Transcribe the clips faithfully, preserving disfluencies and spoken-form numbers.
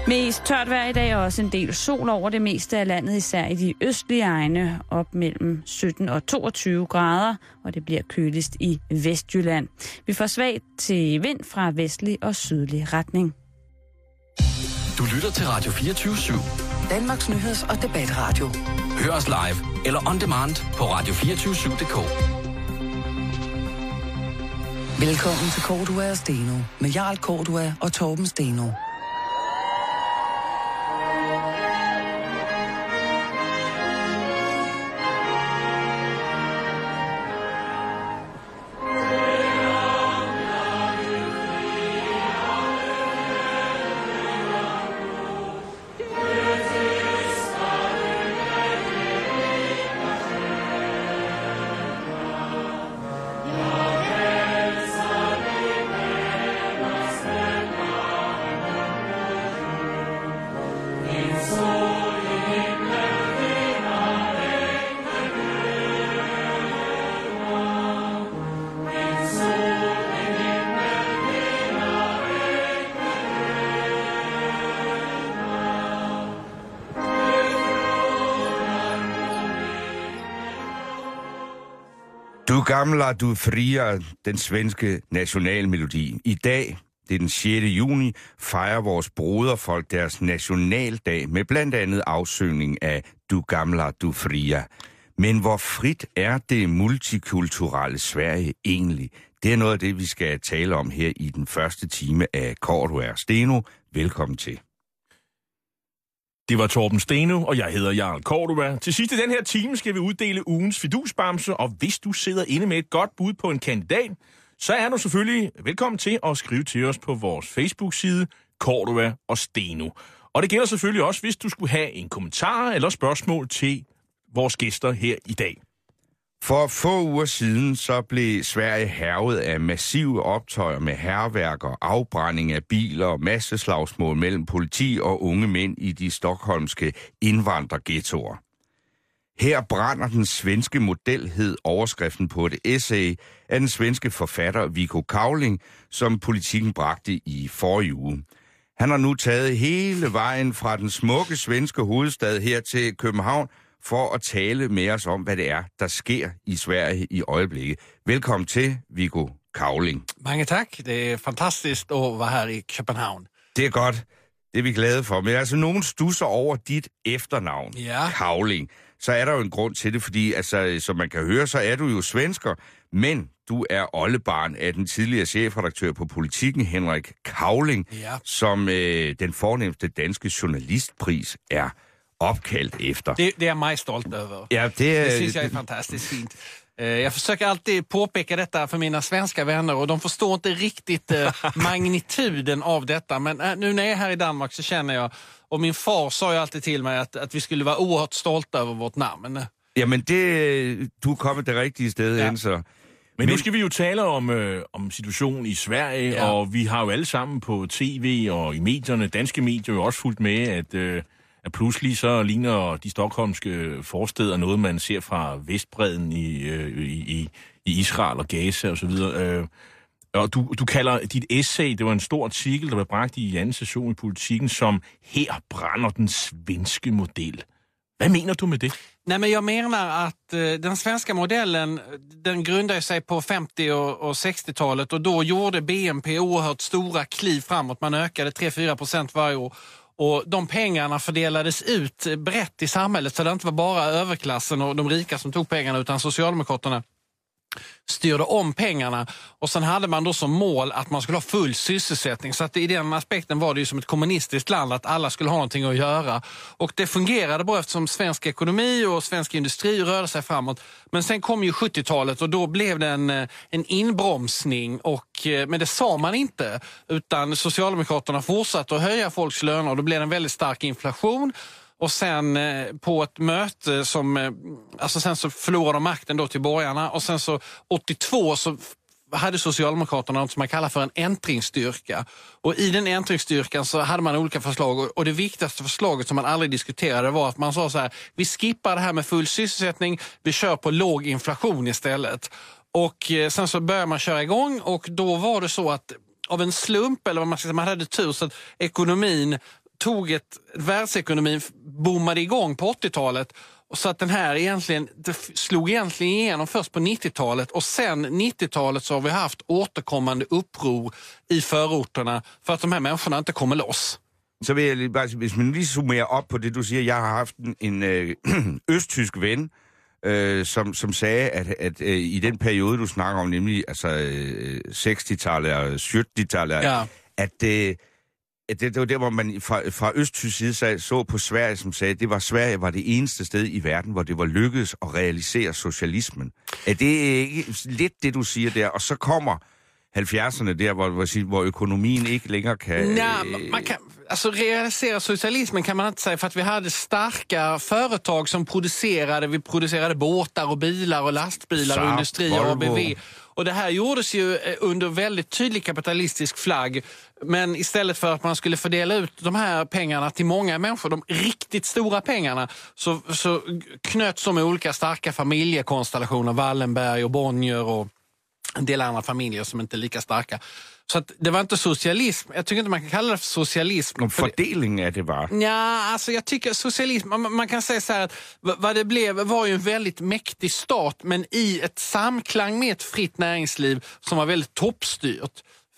Mest tørt vejr i dag og også en del sol over det meste af landet, især i de østlige egne, op mellem sytten og toogtyve grader, og det bliver køligst i Vestjylland. Vi får svagt til vind fra vestlig og sydlig retning. Du lytter til Radio fireogtyve syv. Danmarks nyheds- og debatradio. Hør os live eller on demand på radio to fire syv punktum d k. Velkommen til Cordua og Steno med Jarl Cordua og Torben Steno. Du gamla, du fria, den svenske nationalmelodi. I dag, det er den sjette juni, fejrer vores broderfolk deres nationaldag med blandt andet afsøgning af Du gamla, du fria. Men hvor frit er det multikulturelle Sverige egentlig? Det er noget af det, vi skal tale om her i den første time af Cordua og Steno. Velkommen til. Det var Torben Steno, og jeg hedder Jarl Cordua. Til sidst i den her time skal vi uddele ugens fidusbamse, og hvis du sidder inde med et godt bud på en kandidat, så er du selvfølgelig velkommen til at skrive til os på vores Facebook-side, Cordua og Steno. Og det gælder selvfølgelig også, hvis du skulle have en kommentar eller spørgsmål til vores gæster her i dag. For få uger siden så blev Sverige hærget af massive optøjer med hærværk og afbrænding af biler og masseslagsmål mellem politi og unge mænd i de stockholmske indvandrerghettoer. Her brænder den svenske model, hed overskriften på et essay af den svenske forfatter Viggo Cavling, som Politiken bragte i forrige uge. Han har nu taget hele vejen fra den smukke svenske hovedstad her til København, for at tale med os om, hvad det er, der sker i Sverige i øjeblikket. Velkommen til, Viggo Cavling. Mange tak. Det er fantastisk at være her i København. Det er godt. Det er vi glade for. Men altså, nogen stusser over dit efternavn, ja. Cavling. Så er der jo en grund til det, fordi, altså, som man kan høre, så er du jo svensker, men du er oldebarn af den tidligere chefredaktør på Politiken, Henrik Cavling, ja. som øh, den fornemste danske journalistpris er opkaldt efter. Det, det är jag mig stolt över. Ja, det, det syns jag är fantastiskt fint. Jag försöker alltid påpeka detta för mina svenska vänner och de förstår inte riktigt magnituden av detta. Men nu när jag är här i Danmark så känner jag, och min far sa ju alltid till mig att, att vi skulle vara oerhört stolta över vårt namn. Jamen, det, du er kommet det rigtige sted ja. ind, så. Men, Men nu skal vi jo tale om, øh, om situationen i Sverige, ja. og vi har jo alle sammen på tv og i medierne, danske medier jo også fulgt med, at... Øh, at pludselig så ligner de stockholmske forsteder noget, man ser fra Vestbredden i, øh, i, i Israel og Gaza og så videre. Øh, og du, du kalder dit essay, det var en stor artikel, der blev bragt i anden session i Politiken, som her brænder den svenske model. Hvad mener du med det? Nej, men jag menar att uh, den svenska modellen, den grundar sig på femtio- och, och sextiotalet och då gjorde B N P oerhört stora kliv framåt. Man ökade tre till fyra procent varje år. Och de pengarna fördelades ut brett i samhället, så det inte var bara överklassen och de rika som tog pengarna, utan Socialdemokraterna styrde om pengarna. Och sen hade man då som mål att man skulle ha full sysselsättning. Så att i den aspekten var det ju som ett kommunistiskt land, att alla skulle ha någonting att göra. Och det fungerade bra eftersom svensk ekonomi och svensk industri rörde sig framåt. Men sen kom ju sjuttiotalet och då blev det en, en inbromsning. Och, men det sa man inte, utan Socialdemokraterna fortsatte att höja folks löner och då blev det en väldigt stark inflation. Och sen eh, på ett möte som, eh, alltså sen så förlorade de makten då till borgarna, och sen så åttiotvå så hade Socialdemokraterna något som man kallar för en ändringsstyrka. Och i den ändringsstyrkan så hade man olika förslag, och, och det viktigaste förslaget som man aldrig diskuterade var att man sa så här: vi skippar det här med full sysselsättning, vi kör på låg inflation istället. Och eh, sen så började man köra igång, och då var det så att av en slump, eller vad man ska säga, man hade tur så att ekonomin tog ett världsekonomin, boomade igång på åttiotalet. Och så att den här egentligen, det slog egentligen igenom först på nittiotalet. Och sen nittiotalet så har vi haft återkommande uppror i förorterna för att de här människorna inte kommer loss. Så vil jeg bare sige, hvis man lige summerer op på det, du siger, jeg har haft en, en øh, østtysk ven, øh, som, som sagde, at, at øh, i den periode, du snakker om, nemlig altså øh, seksti-tallet og sytti-tallet, ja. at, øh, at det, det var der, hvor man fra, fra østtysk side så, så på Sverige, som sagde, det var Sverige var det eneste sted i verden, hvor det var lykkedes at realisere socialismen. Er det ikke lidt det, du siger der? Og så kommer halvfjerdserne der, hvor, hvor, hvor økonomien ikke længere kan... Nej, man kan... Alltså realisera socialismen kan man inte säga, för att vi hade starka företag som producerade, vi producerade båtar och bilar och lastbilar Saab, och industri och A B V. Och det här gjordes ju under väldigt tydlig kapitalistisk flagg, men istället för att man skulle fördela ut de här pengarna till många människor, de riktigt stora pengarna, så, så knöts de med olika starka familjekonstellationer, Wallenberg och Bonnier och en del andra familjer som inte är lika starka. Så att det var inte socialism. Jag tycker inte man kan kalla det för socialism. Och fördelning är det var. Ja, alltså jag tycker socialism, man, man kan säga så här att vad det blev var ju en väldigt mäktig stat, men i ett samklang med ett fritt näringsliv som var väldigt toppstyrt.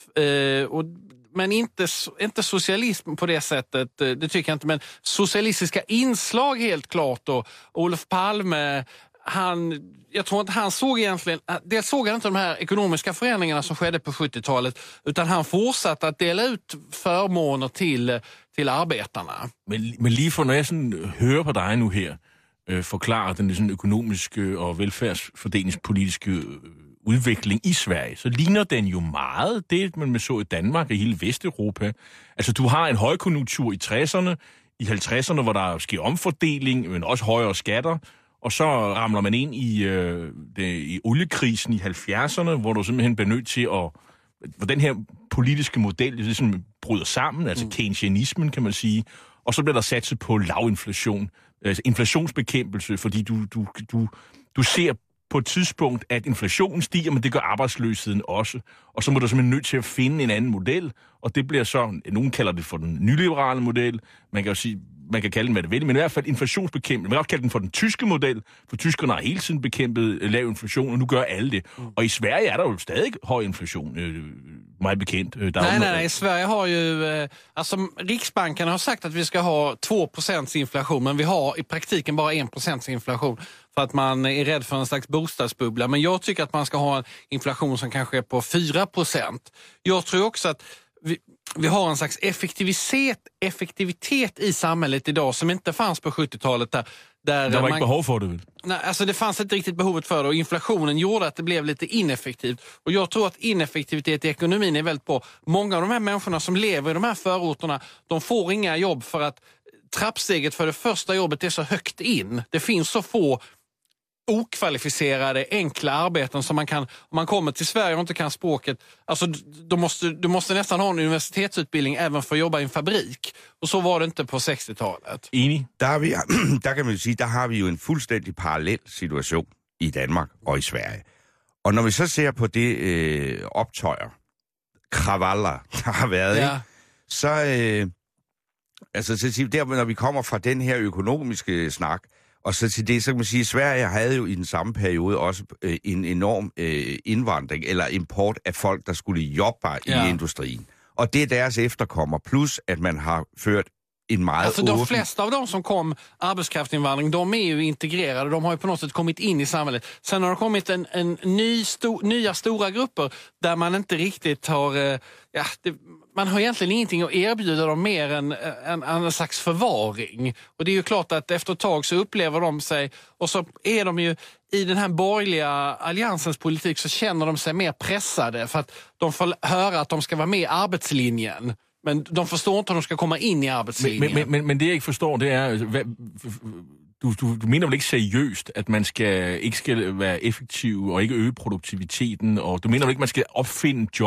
Eh, och, men inte, inte socialism på det sättet, det tycker jag inte. Men socialistiska inslag helt klart. Och Olof Palme... Han, jag tror att han såg egentligen, dels såg han inte de här ekonomiska förändringarna som skedde på sjuttiotalet, utan han fortsatte att dela ut förmåner till, till arbetarna. Men, men lige for, når jeg sådan hører på dig nu her, øh, forklare den sådan økonomiske og velfærdsfordelingspolitiske øh, udvikling i Sverige, så ligner den jo meget det, man så i Danmark og i hele Vesteuropa. Altså, du har en højkonjunktur i tresserne, i halvtredserne, hvor der sker omfordeling, men også højere skatter. Og så ramler man ind i, øh, det, i oliekrisen i halvfjerdserne, hvor du simpelthen bliver nødt til at... Hvor den her politiske model ligesom bryder sammen, altså mm. keynesianismen, kan man sige. Og så bliver der satset på lavinflation, altså inflationsbekæmpelse, fordi du, du, du, du ser på et tidspunkt, at inflationen stiger, men det gør arbejdsløsheden også. Og så må du simpelthen nødt til at finde en anden model, og det bliver så... Nogen kalder det for den nyliberale model, man kan jo sige... Man kan kalde den, hvad det vil, men i hvert fald inflationsbekæmpelse. Man kan også kalde den for den tyske model, for tyskerne har hele tiden bekæmpet lav inflation, og nu gør alle det. Mm. Og i Sverige er der jo stadig høj inflation, øh, meget bekendt. Der nej, nej, nej, Sverige har ju... Eh, alltså, Riksbanken har sagt att vi ska ha två procent inflation, men vi har i praktiken bara en procent inflation för att man är rädd för en slags bostadsbubbla. Men jag tycker att man ska ha en inflation som kanske är på fyra procent. Jag tror också att vi... Vi har en slags effektivitet, effektivitet i samhället idag som inte fanns på sjuttiotalet. Där, där det var man, inte behov för det väl? Nej, alltså det fanns inte riktigt behovet för det, och inflationen gjorde att det blev lite ineffektivt. Och jag tror att ineffektivitet i ekonomin är väldigt bra. Många av de här människorna som lever i de här förorterna, de får inga jobb för att trappsteget för det första jobbet är så högt in. Det finns så få okvalificerade, enkla arbeten som man kan, om man kommer till Sverige och inte kan språket, alltså du måste, du måste nästan ha en universitetsutbildning även för att jobba i en fabrik. Och så var det inte på sextiotalet. Enig? Der, har vi, der kan man jo sige, der har vi jo en fuldstændig parallel situation i Danmark og i Sverige. Og når vi så ser på det øh, optøjer, kravaller, der har været, ja. ikke, så, øh, altså, så der, når vi kommer fra den her økonomiske snak, og så til det, så kan man sige, at Sverige havde jo i den samme periode også øh, en enorm øh, indvandring eller import af folk, der skulle jobbe ja. i industrien. Og det er deres efterkommer, plus at man har ført en meget alltså, de flesta av de som kom arbetskraftsinvandring, de är ju integrerade, de har ju på något sätt kommit in i samhället. Sen har det kommit en, en ny sto, nya stora grupper där man inte riktigt har, ja, det, man har egentligen ingenting att erbjuda dem mer än en, en slags förvaring. Och det är ju klart att efter ett tag så upplever de sig, och så är de ju i den här borgerliga alliansens politik, så känner de sig mer pressade för att de får höra att de ska vara med i arbetslinjen. Men de förstår inte hur de ska komma in i arbetslinjen. Men, men, men, men det jeg ikke forstår, det er, hvad, du, du, du mener vel ikke seriøst, at man skal, ikke skal være effektiv og ikke øge produktiviteten, og du mener vel ikke, man skal opfinde jobs,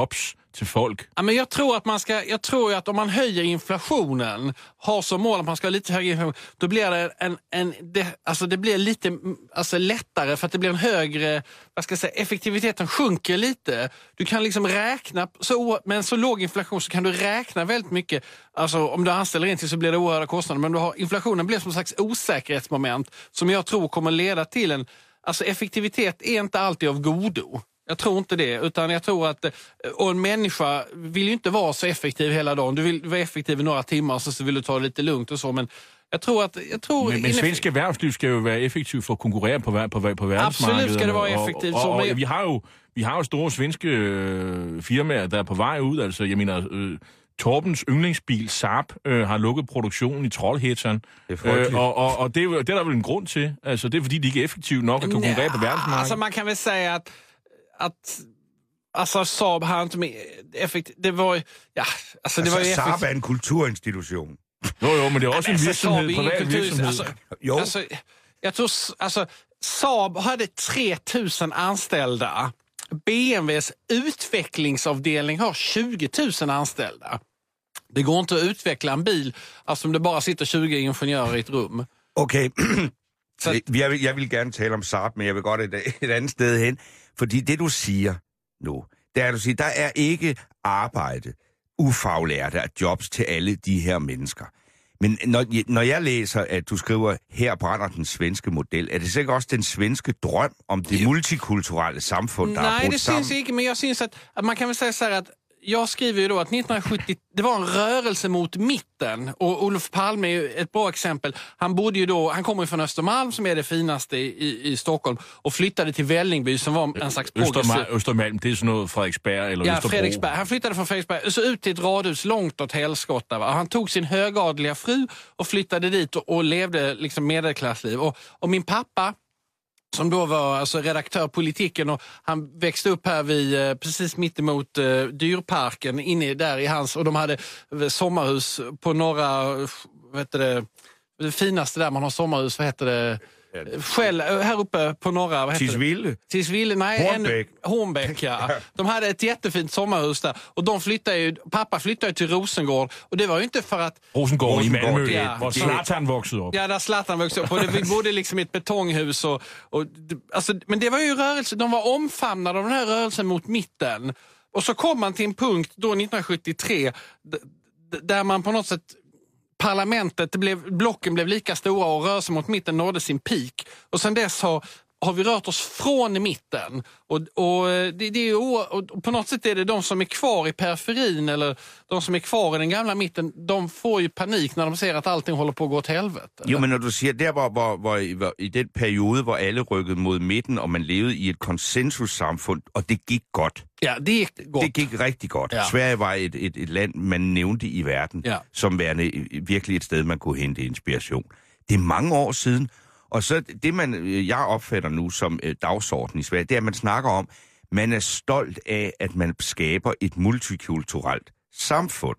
till folk? Ja, men jag tror att man ska, jag tror att om man höjer inflationen, har som mål att man ska ha lite högre inflation, då blir det en, en det, alltså det blir lite alltså lättare för att det blir en högre, vad ska jag säga, effektiviteten sjunker lite. Du kan liksom räkna, så, med en så låg inflation så kan du räkna väldigt mycket. Alltså om du anställer in till så blir det oerhörda kostnader, men du har, inflationen blir som en slags osäkerhetsmoment som jag tror kommer leda till en, alltså effektivitet är inte alltid av godo. Jag tror inte det, utan jag tror att och en människa vill ju inte vara så effektiv hela dagen. Du vill vara effektiv i några timmar och så vill du ta det lite lugnt och så, men jag tror att... Jag tror men men svensk erhvervsliv ska ju vara effektiv för att konkurrera på, på, på, på världsmarkedet. Absolut ska det vara effektivt. Och, och, och, och, och vi har ju vi har ju stora svenska øh, firmaer, der er på vej ud. Altså, jeg mener... Øh, Torbens yndlingsbil Saab øh, har lukket produktionen i Trollhättan. Øh, og, og, og det, er, det er der vel en grund til. Altså, det er fordi, de ikke er effektive nok at konkurrere på verdensmarkedet. Alltså man kan väl säga att, att alltså Saab har inte med effektivt. Det var ja, alltså det altså, var ju Saab er en kulturinstitution. Jo, jo, men det er også en virksomhed, alltså, privat virksomhed. Alltså, jo. Alltså, jag tror, alltså, Saab hade tre tusen anställda. B M W:s utvecklingsavdelning har tjugo tusen anställda. Det går inte att utveckla en bil alltså om det bara sitter tjugo ingenjörer i ett rum. Okay, så... jeg, vil, jeg vil gerne tale om Saab, men jeg vil godt et, et andet sted hen. Fordi det, du siger nu, det er, at du siger, der er ikke arbejde, ufaglærte jobs til alle de her mennesker. Men når, når jeg læser, at du skriver, her brænder den svenske model, er det sikkert også den svenske drøm om det multikulturelle samfund, der Nej, er brudt det sammen? syns inte, men jag syns att, att man kan väl säga så här att jag skriver ju då att nittonhundrasjuttio, det var en rörelse mot mitten och Olof Palme är ju ett bra exempel. Han bodde ju då, han kommer ju från Östermalm som är det finaste i, i, i Stockholm och flyttade till Vällingby som var en slags progressiv... Östermalm, Östermalm, det är sådan noget Fredriksberg eller ja, Österbro. Fredriksberg. Han flyttade från Fredriksberg så ut till ett radhus långt åt helskotta. Va? Han tog sin högadliga fru och flyttade dit och, och levde liksom medelklassliv. Och, och min pappa som då var alltså redaktör politiken och han växte upp här vid precis mitt emot uh, dyrparken inne där i hans och de hade sommarhus på några vad heter det, det finaste där man har sommarhus, vad heter det? Själv, här uppe på norra... Vad Tisvilde? Tisvilde, nej. Hornbäck. En, Hornbäck, ja. De hade ett jättefint sommarhus där. Och de flyttade ju... Pappa flyttade ju till Rosengård. Och det var ju inte för att... Rosengård i Malmö, ja, var Zlatan vuxit upp. Ja, där Zlatan vuxit upp. Och det bodde liksom i ett betonghus. Och, och, alltså, men det var ju rörelse. De var omfamnade av den här rörelsen mot mitten. Och så kom man till en punkt då nittonhundrasjuttiotre d- d- där man på något sätt... Parlamentet, det blev, blocken blev lika stora och rörelsen mot mitten nådde sin peak. Och sen dess har, har vi rört oss från mitten. Och, och, det, det är, och på något sätt är det de som är kvar i periferin eller de som är kvar i den gamla mitten, de får ju panik när de ser att allting håller på att gå åt helvete. Jo, men når du siger, der hvor, hvor, hvor, hvor i den periode, hvor alle rykkede mod midten, og man levede i et konsensussamfund, og det gik godt. Ja, det gik godt. Det gik rigtig godt. Ja. Sverige var et, et, et land, man nævnte i verden, ja. som værende virkelig et sted, man kunne hente inspiration. Det er mange år siden, og så det, man, jeg opfatter nu som øh, dagsorden i Sverige, det er, at man snakker om, man er stolt af, at man skaber et multikulturelt samfund.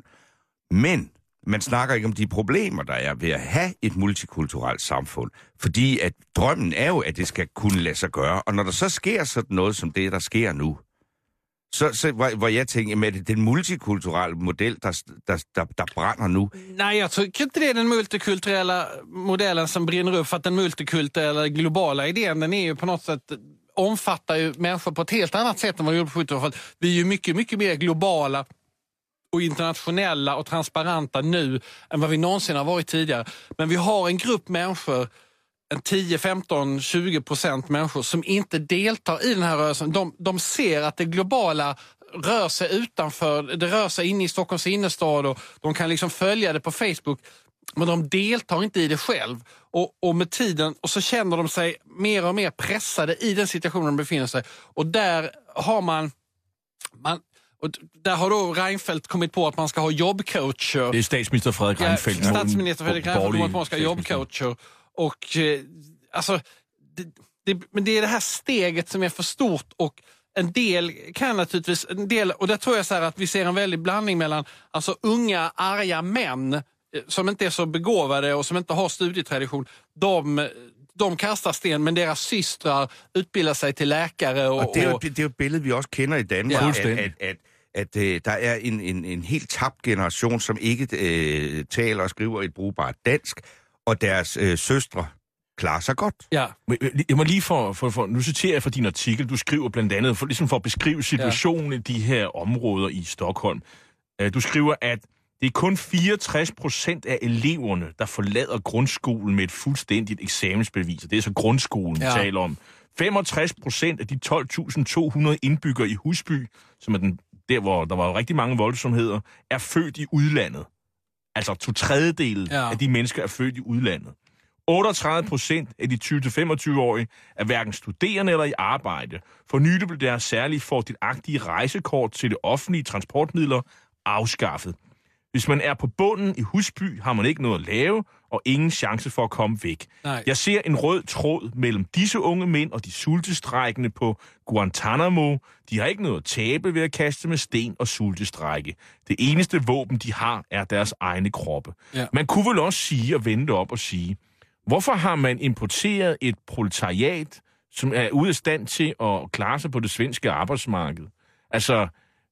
Men man snakker ikke om de problemer, der er ved at have et multikulturelt samfund. Fordi at drømmen er jo, at det skal kunne lade sig gøre. Og når der så sker sådan noget som det, der sker nu, så, så hvor, hvor jeg tænker, med det den multikulturelle model, der, der, der, der brænder nu. Nej, jag tycker inte det är den multikulturella modellen som brinner upp, för att den multikulturella globala idén, den är ju på något sätt, omfattar ju människor på ett helt annat sätt än vad vi gjorde på sjuttiotalet. Vi är ju mycket, mycket mer globala och internationella och transparenta nu än vad vi någonsin har varit tidigare. Men vi har en grupp människor, en tio, femton, tjugo procent människor som inte deltar i den här rörelsen. De, de ser att det globala rör sig utanför, det rör sig inne i Stockholms innerstad och de kan liksom följa det på Facebook. Men de deltar inte i det själv. Och, och med tiden, och så känner de sig mer och mer pressade i den situationen de befinner sig. Och där har man... man Och där har då Reinfeldt kommit på att man ska ha jobbcoacher. Det är statsminister Fredrik Reinfeldt. Ja, statsminister Fredrik Reinfeldt kommer på att man ska ha jobbcoacher. Och eh, alltså, det, det, men det är det här steget som är för stort, och en del kan naturligtvis, en del, och där tror jag så här att vi ser en väldig blandning mellan alltså unga, arga män eh, som inte är så begåvade och som inte har studietradition. De... De kastar sten, men deras systrar utbildar sig till läkare. Och, og det er jo det er jo et billede, vi også kender i Danmark, Ja. at, at, at at øh, der er en, en, en helt tabt generation, som ikke øh, taler og skriver et brugbart dansk, og deres øh, søstre klarer sig godt. Ja. Jeg må lige for, for, for, nu citerer jeg fra din artikel, du skriver blandt andet, for, ligesom for at beskrive situationen ja. i de her områder i Stockholm. Du skriver, at det er kun fireogtres procent af eleverne, der forlader grundskolen med et fuldstændigt eksamensbevis. Det er så grundskolen, vi ja. taler om. femogtres procent af de tolv tusind to hundrede indbyggere i Husby, som er den, der, hvor der var rigtig mange voldsomheder, er født i udlandet. Altså to tredjedel ja. af de mennesker er født i udlandet. otteogtredive procent af de tyve til femogtyve-årige er hverken studerende eller i arbejde. For nylig blev deres særlige fordelagtige rejsekort til det offentlige transportmidler afskaffet. Hvis man er på bunden i Husby, har man ikke noget at lave, og ingen chance for at komme væk. Nej. Jeg ser en rød tråd mellem disse unge mænd og de sultestrækkende på Guantanamo. De har ikke noget at tabe ved at kaste med sten og sultestrække. Det eneste våben, de har, er deres egne kroppe. Ja. Man kunne vel også sige og vende op og sige, hvorfor har man importeret et proletariat, som er ude af stand til at klare sig på det svenske arbejdsmarked? Altså,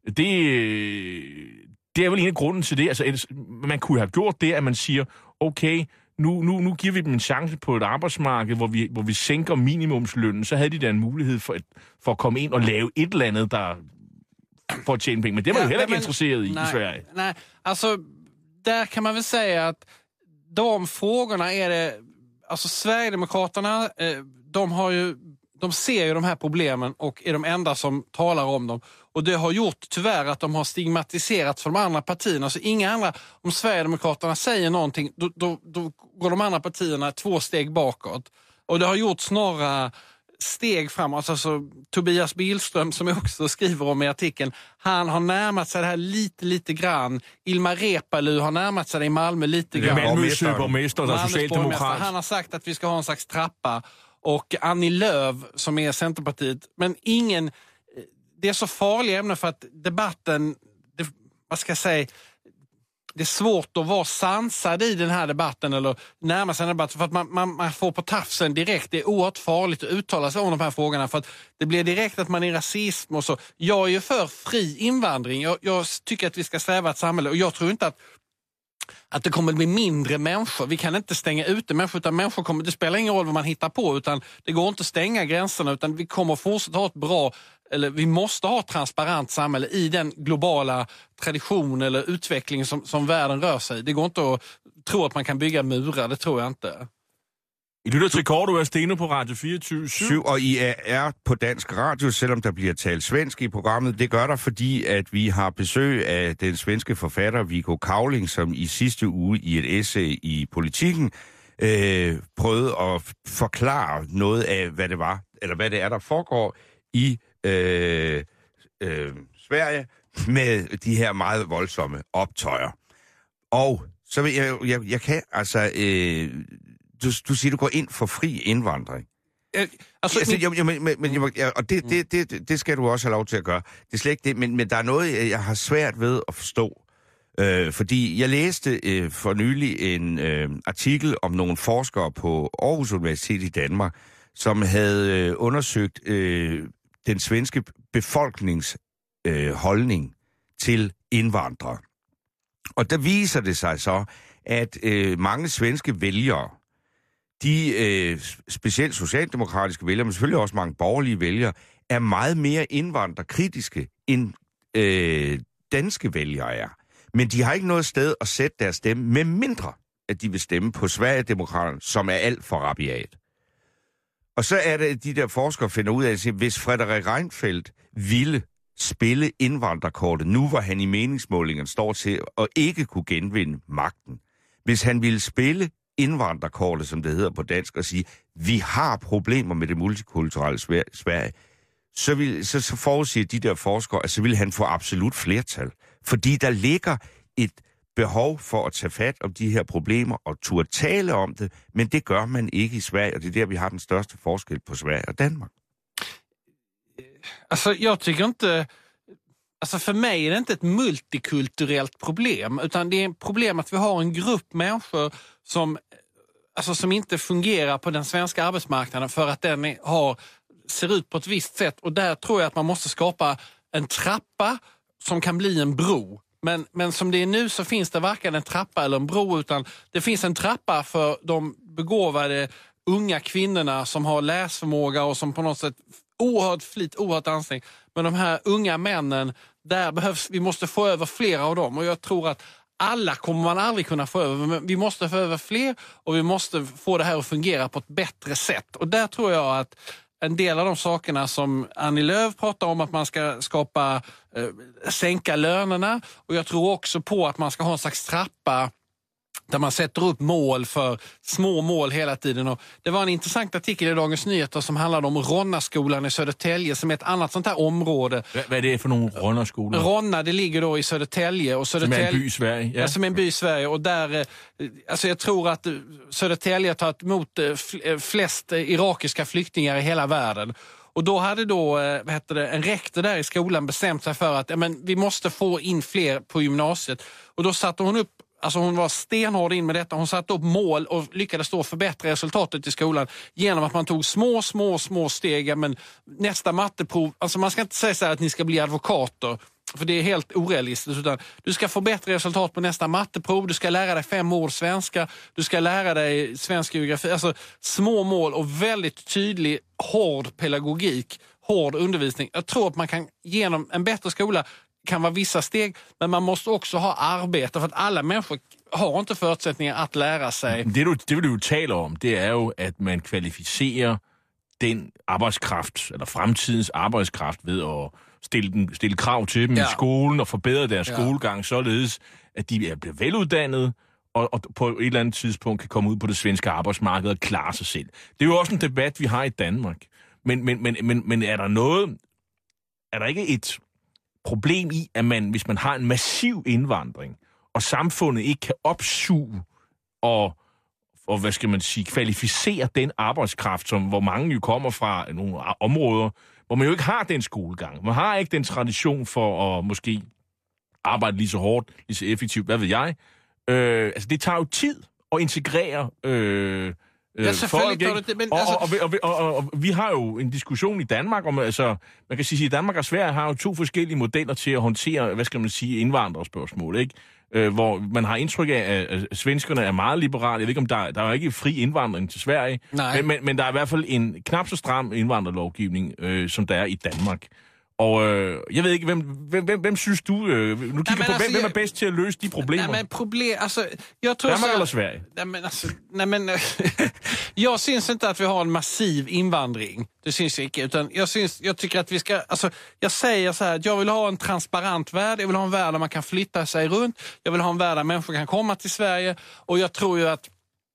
det... Det er vel en af grunden til det. Altså, man kunne have gjort det, at man siger, okay, nu, nu, nu giver vi dem en chance på et arbejdsmarked, hvor vi, hvor vi sænker minimumslønnen, så havde de da en mulighed for, et, for at komme ind og lave et eller andet, der får at tjene penge. Men det var ja, jo heller ikke man, interesseret i nej, i Sverige. Nej, alltså, där kan man väl säga att de frågorna är det... Alltså, Sverigedemokraterna, de har ju... De ser ju de här problemen och är de enda som talar om dem. Och det har gjort tyvärr att de har stigmatiserat för de andra partierna. Så inga andra, om Sverigedemokraterna säger någonting, då, då, då går de andra partierna två steg bakåt. Och det har gjort några steg framåt. Alltså, Tobias Billström, som jag också skriver om i artikeln, han har närmat sig det här lite, lite grann. Ilmar Reepalu har närmat sig det i Malmö lite grann. Malmös borgmästare, der er socialdemokrat. Han har sagt att vi ska ha en slags trappa. Och Annie Lööf som är Centerpartiet. Men ingen... Det är så farliga ämnen för att debatten... Det, vad ska jag säga? Det är svårt att vara sansad i den här debatten eller närma sig den debatten för att man, man, man får på tafsen direkt. Det är oerhört farligt att uttala sig om de här frågorna för att det blir direkt att man är rasism och så. Jag är ju för fri invandring. Jag, jag tycker att vi ska sträva ett samhälle och jag tror inte att att det kommer att bli mindre människor. Vi kan inte stänga ute människor, utan människor kommer, det spelar ingen roll vad man hittar på, utan det går inte att stänga gränserna, utan vi kommer att fortsätta ha ett bra, eller vi måste ha ett transparent samhälle i den globala tradition eller utveckling som, som världen rör sig. Det går inte att tro at man kan bygge murer, det tror jeg ikke. I lytter til Cordua Steno på Radio fireogtyve syv. Og I er, er på dansk radio, selvom der bliver talt svensk i programmet. Det gør der, fordi at vi har besøg af den svenske forfatter Viggo Cavling, som i sidste uge i et essay i Politiken øh, prøvede at forklare noget af, hvad det var, eller hvad det er, der foregår i øh, øh, Sverige med de her meget voldsomme optøjer. Og så vil jeg, jeg, jeg kan altså... Øh, Du, du siger, du går ind for fri indvandring. Øh, altså, altså, jeg, jeg, men, men, jeg, jeg, og det, det, det, det skal du også have lov til at gøre. Det er slet ikke det, men, men der er noget, jeg har svært ved at forstå. Øh, fordi jeg læste øh, for nylig en øh, artikel om nogle forskere på Aarhus Universitet i Danmark, som havde øh, undersøgt øh, den svenske befolknings øh, holdning til indvandrere. Og der viser det sig så, at øh, mange svenske vælgere, de øh, specielt socialdemokratiske vælgere, men selvfølgelig også mange borgerlige vælgere, er meget mere indvandrerkritiske end øh, danske vælgere er. Men de har ikke noget sted at sætte deres stemme, med mindre at de vil stemme på Sverigedemokraterne, som er alt for rabiat. Og så er det, at de der forskere finder ud af, at hvis Frederik Reinfeldt ville spille indvandrerkortet, nu hvor han i meningsmålingen står til at ikke kunne genvinde magten, hvis han ville spille indvandrerkortet, som det hedder på dansk, og sige, vi har problemer med det multikulturelle Sverige, så, vil, så, så forudsiger de der forskere, at så vil han få absolut flertal. Fordi der ligger et behov for at tage fat om de her problemer og turde tale om det, men det gør man ikke i Sverige, og det er der, vi har den største forskel på Sverige og Danmark. Altså, jeg tycker inte... Alltså för mig är det inte ett multikulturellt problem, utan det är ett problem att vi har en grupp människor som, alltså som inte fungerar på den svenska arbetsmarknaden för att den är, har, ser ut på ett visst sätt. Och där tror jag att man måste skapa en trappa som kan bli en bro. Men, men som det är nu så finns det varken en trappa eller en bro, utan det finns en trappa för de begåvade unga kvinnorna som har läsförmåga och som på något sätt oerhört flit, oerhört ansträngning. Men de här unga männen, där behövs, vi måste få över flera av dem. Och jag tror att alla kommer man aldrig kunna få över, men vi måste få över fler och vi måste få det här att fungera på ett bättre sätt. Och där tror jag att en del av de sakerna som Annie Lööf pratar om, att man ska skapa, eh, sänka lönerna, och jag tror också på att man ska ha en slags trappa där man sätter upp mål för små mål hela tiden. Och det var en intressant artikel i Dagens Nyheter som handlade om Ronnaskolan i Södertälje, som är ett annat sånt här område. V- vad är det för någon Ronna-skola? Ronna, det ligger då i Södertälje. Och Södertälje som är en by i Sverige. Ja. Ja, som är en by i Sverige. Och där, alltså jag tror att Södertälje har tagit emot flest irakiska flyktingar i hela världen. Och då hade då, vad heter det, en rektor där i skolan bestämt sig för att ja, men vi måste få in fler på gymnasiet. Och då satte hon upp, alltså hon var stenhård in med detta. Hon satte upp mål och lyckades då förbättra resultatet i skolan genom att man tog små, små, små steg. Men nästa matteprov, alltså man ska inte säga så här att ni ska bli advokater, för det är helt orealistiskt, utan du ska få bättre resultat på nästa matteprov, du ska lära dig fem ord svenska, du ska lära dig svensk geografi, alltså små mål och väldigt tydlig, hård pedagogik, hård undervisning. Jag tror att man kan genom en bättre skola kan vara vissa steg, men man måste också ha arbete, för att alla människor har inte förutsättningar att lära sig. Det du, det du taler om, det er jo, at man kvalificerer den arbejdskraft, eller fremtidens arbejdskraft, ved at stille, den, stille krav til dem ja. i skolen og forbedre deres ja. skolegang, således at de bliver veluddannede, og, og på et eller andet tidspunkt kan komme ud på det svenske arbejdsmarked og klare sig selv. Det er jo også en debat, vi har i Danmark. Men, men, men, men, men er der noget, er der ikke et problem i, at man, hvis man har en massiv indvandring, og samfundet ikke kan opsuge og, og hvad skal man sige, kvalificere den arbejdskraft, som, hvor mange jo kommer fra nogle områder, hvor man jo ikke har den skolegang. Man har ikke den tradition for at måske arbejde lige så hårdt, lige så effektivt, hvad ved jeg. Øh, altså, det tager jo tid at integrere øh, Ja, selvfølgelig gør det det, men og, altså... og, og, og, og, og vi har jo en diskussion i Danmark om, altså, man kan sige, at Danmark og Sverige har jo to forskellige modeller til at håndtere, hvad skal man sige, indvandrerspørgsmål, ikke? Øh, hvor man har indtryk af, at svenskerne er meget liberale. Jeg ved ikke, om der, der er ikke fri indvandring til Sverige, men, men, men der er i hvert fald en knap så stram indvandrerlovgivning, øh, som der er i Danmark. Og øh, jeg ved ikke, hvem, hvem, hvem, hvem synes du, øh, nu kigger på, alltså, hvem, hvem er bedst til at løse de problemer? Nej, men problem, alltså, jag tror Danmark så, eller Sverige? Nej, men alltså, nej, men, jag syns inte att vi har en massiv invandring. Det syns inte, utan jag, syns, jag tycker att vi ska, alltså, jag säger så här, att jag vill ha en transparent värld, jag vill ha en värld där man kan flytta sig runt, jag vill ha en värld där människor kan komma till Sverige, och jag tror ju att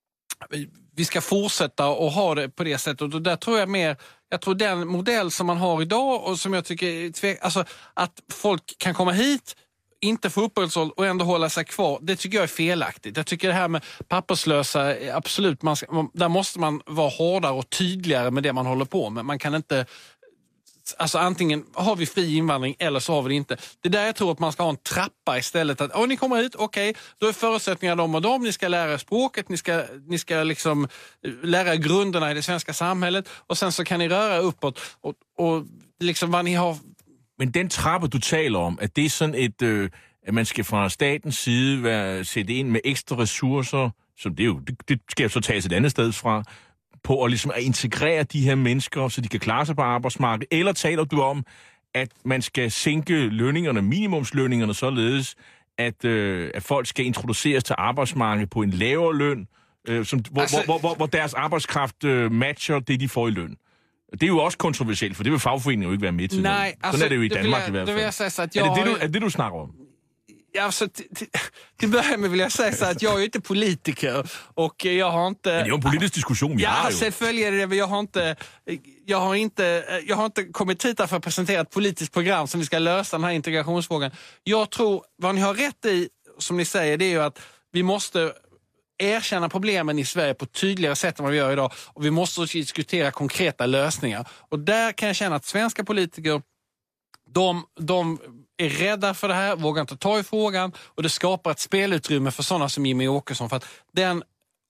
vi ska fortsätta och ha det på det sättet. Och där tror jag mer, jag tror den modell som man har idag och som jag tycker är tvek, alltså att folk kan komma hit, inte få uppehållstillstånd och ändå hålla sig kvar, det tycker jag är felaktigt. Jag tycker det här med papperslösa, absolut, man ska, där måste man vara hårdare och tydligare med det man håller på med. Man kan inte, alltså antingen har vi fri invandring eller så har vi det inte. Det är där jag tror att man ska ha en trappa istället. Att åh, ni kommer hit, okej, okay, då är förutsättningarna de och de. Ni ska lära er språket, ni ska, ni ska liksom lära grunderna i det svenska samhället, och sen så kan ni röra uppåt och, och liksom vad ni har. Men den trappe, du taler om, at det er sådan et, øh, at man skal fra statens side være, sætte ind med ekstra ressourcer, som det er jo, det, det skal jo så tages et andet sted fra, på at, ligesom at integrere de her mennesker, så de kan klare sig på arbejdsmarkedet? Eller taler du om, at man skal sænke lønningerne, minimumslønningerne, således, at, øh, at folk skal introduceres til arbejdsmarkedet på en lavere løn, øh, som, hvor, altså, hvor, hvor, hvor deres arbejdskraft øh, matcher det, de får i løn? Det er jo også kontroversielt, for det vil fagforeningen jo ikke være med til. Nej, sådan altså, er det jo i Danmark jeg, i hvert fald. Det vil jeg säga så att jag er, det det, har... du, er det, du snakker om? Ja, alltså, till, till början med vill jag säga så att jag är ju inte politiker och jag har inte... Men det är ju en politisk diskussion vi ja, har ju. Ja, följer det, men jag har inte... Jag har inte, jag har inte kommit hit för att presentera ett politiskt program som vi ska lösa den här integrationsfrågan. Jag tror, vad ni har rätt i, som ni säger, det är ju att vi måste erkänna problemen i Sverige på ett tydligare sätt än vad vi gör idag, och vi måste diskutera konkreta lösningar. Och där kan jag känna att svenska politiker, de, de är rädda för det här, vågar inte ta i frågan, och det skapar ett spelutrymme för sådana som Jimmy Åkesson, för att den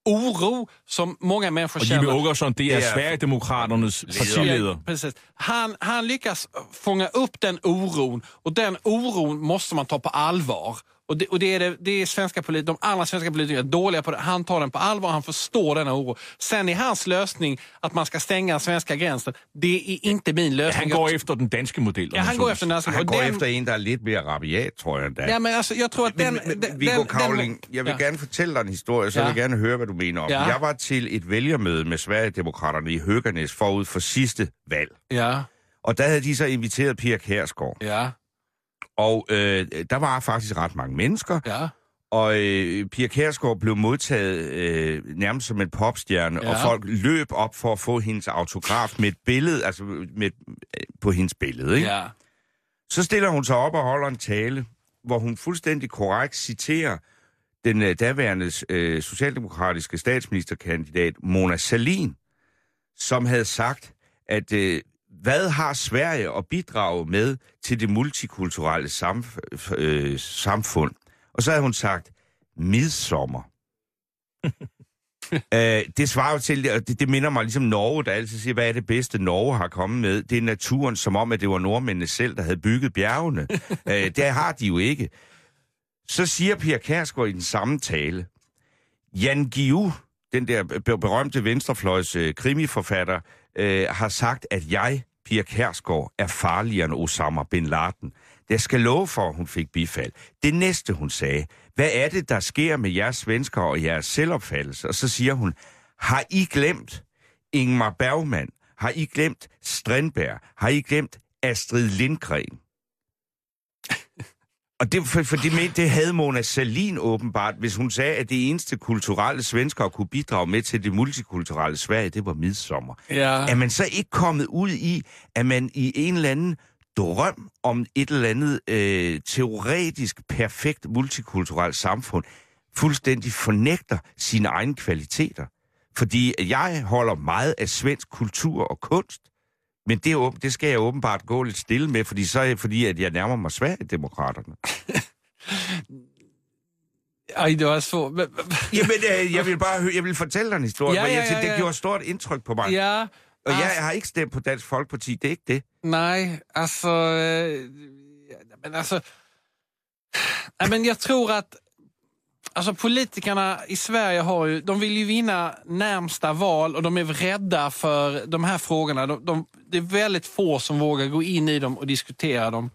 oro som många människor och känner. Jimmie Åkesson, det är, är Sverigedemokraternas partiledare. Precis. Han, han lyckas fånga upp den oron, och den oron måste man ta på allvar. Och det, och det är, det, det är svenska polit, de andra svenska politikerna är dåliga på det. Han tar den på allvar, han förstår denna oro. Sen är hans lösning att man ska stänga den svenska gränsen. Det är inte min lösning. Han går efter den danska modellen. Ja, han går efter den danska. Han går den... efter en, der er lidt mere rabiat, tror jeg endda. Ja, men altså, jeg tror, at den... Men, men, den, Viggo den, Cavling, den... jeg vil ja. gerne fortælle dig en historie, så ja. jeg vil gerne høre, hvad du mener om. Ja. Jeg var til et vælgermøde med Sverigedemokraterne i Höganäs forud for sidste valg. Ja. Og der havde de så inviteret Pia Kjærsgaard. Ja. Og øh, der var faktisk ret mange mennesker. Ja. Og øh, Pia Kjærsgaard blev modtaget øh, nærmest som en popstjerne, ja. Og folk løb op for at få hendes autograf med et billede, altså med, på hendes billede, ikke? Ja. Så stiller hun sig op og holder en tale, hvor hun fuldstændig korrekt citerer den øh, daværende øh, socialdemokratiske statsministerkandidat Mona Sahlin, som havde sagt, at øh, hvad har Sverige at bidrage med til det multikulturelle samf- øh, samfund? Og så havde hun sagt, midsommer. Æh, det svarer jo til, og det, det minder mig ligesom Norge, der altid siger, hvad er det bedste Norge har kommet med? Det er naturen, som om, at det var nordmændene selv, der havde bygget bjergene. Æh, det har de jo ikke. Så siger Pia Kjærsgaard i den samme tale, Jan Guillou, den der berømte venstrefløjs øh, krimiforfatter, øh, har sagt, at jeg, Pia Kjærsgaard, er farligere end Osama bin Laden. Jeg skal love for, at hun fik bifald. Det næste, hun sagde, hvad er det, der sker med jeres svensker og jeres selvopfattelse? Og så siger hun, har I glemt Ingmar Bergman? Har I glemt Strindberg? Har I glemt Astrid Lindgren? Og det, for, for det, det havde Mona Sahlin åbenbart, hvis hun sagde, at det eneste kulturelle svenskere kunne bidrage med til det multikulturelle Sverige, det var midsommer. Ja. Er man så ikke kommet ud i, at man i en eller anden drøm om et eller andet øh, teoretisk perfekt multikulturelt samfund fuldstændig fornægter sine egne kvaliteter? Fordi jeg holder meget af svensk kultur og kunst, men det, det skal jeg åbenbart gå lidt stille med, fordi så er det fordi, at jeg nærmer mig Sverigedemokraterne. Ej, det var så... Jamen, øh, jeg vil bare høre, jeg vil fortælle dig en historie, ja, hvor ja, jeg tænkte, ja, ja. det gjorde stort indtryk på mig. Ja. Og jeg har ikke stemt på Dansk Folkeparti, det er ikke det. Nej, alltså... Øh, men alltså... Nej, men jag tror att... Alltså politikerna i Sverige har ju, de vill ju vinna närmsta val och de är rädda för de här frågorna. De, de, det är väldigt få som vågar gå in i dem och diskutera dem.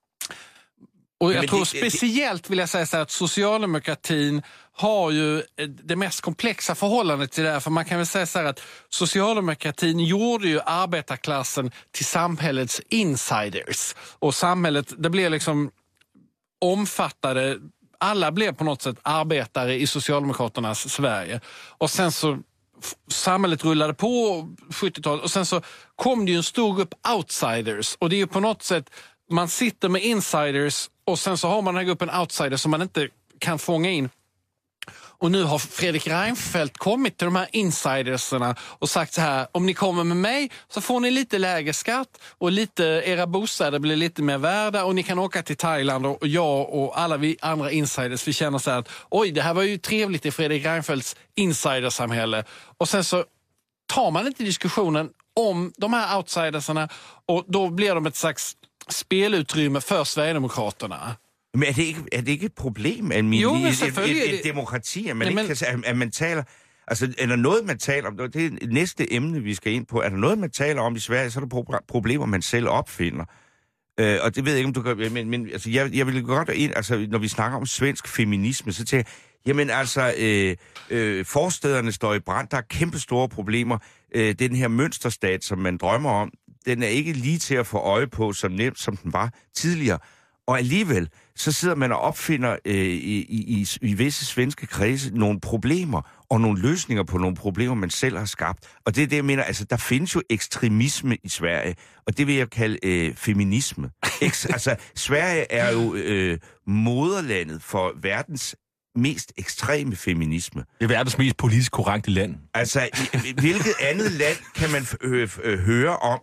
Och jag men tror det, speciellt vill jag säga så här att socialdemokratin har ju det mest komplexa förhållandet till det här. För man kan väl säga så här att socialdemokratin gjorde ju arbetarklassen till samhällets insiders. Och samhället, det blev liksom omfattade... Alla blev på något sätt arbetare i Socialdemokraternas Sverige. Och sen så samhället rullade på sjuttiotalet och sen så kom det ju en stor grupp outsiders. Och det är ju på något sätt, man sitter med insiders och sen så har man den här gruppen outsiders som man inte kan fånga in. Och nu har Fredrik Reinfeldt kommit till de här insidersarna och sagt så här, om ni kommer med mig så får ni lite lägre skatt och lite, era bostäder blir lite mer värda och ni kan åka till Thailand och jag och alla vi andra insiders, vi känner så här att oj, det här var ju trevligt i Fredrik Reinfeldts insidersamhälle. Och sen så tar man inte diskussionen om de här outsidersarna och då blir de ett slags spelutrymme för Sverigedemokraterna. Men er det ikke, er det ikke et problem, at, min, jo, et, et, et, et det... demokrati, at man, Jamen... ikke kan, at man taler... Altså, er der noget, man taler om? Det er det næste emne, vi skal ind på. Er der noget, man taler om i Sverige, så er der pro- problemer, man selv opfinder. Øh, og det ved jeg ikke, om du gør... Men, men altså, jeg, jeg vil godt ind... Altså, når vi snakker om svensk feminisme, så tænker jeg, jamen altså, øh, øh, forstederne står i brand. Der er kæmpe store problemer. Øh, den her mønsterstat, som man drømmer om, den er ikke lige til at få øje på, som nemt som den var tidligere. Og alligevel, så sidder man og opfinder øh, i, i, i visse svenske kredse nogle problemer og nogle løsninger på nogle problemer, man selv har skabt. Og det er det, jeg mener, altså, der findes jo ekstremisme i Sverige, og det vil jeg kalde øh, feminisme. Eks, altså, Sverige er jo øh, moderlandet for verdens mest ekstreme feminisme. Det er verdens mest politisk korrekte land. Altså, i, hvilket andet land kan man øh, øh, høre om,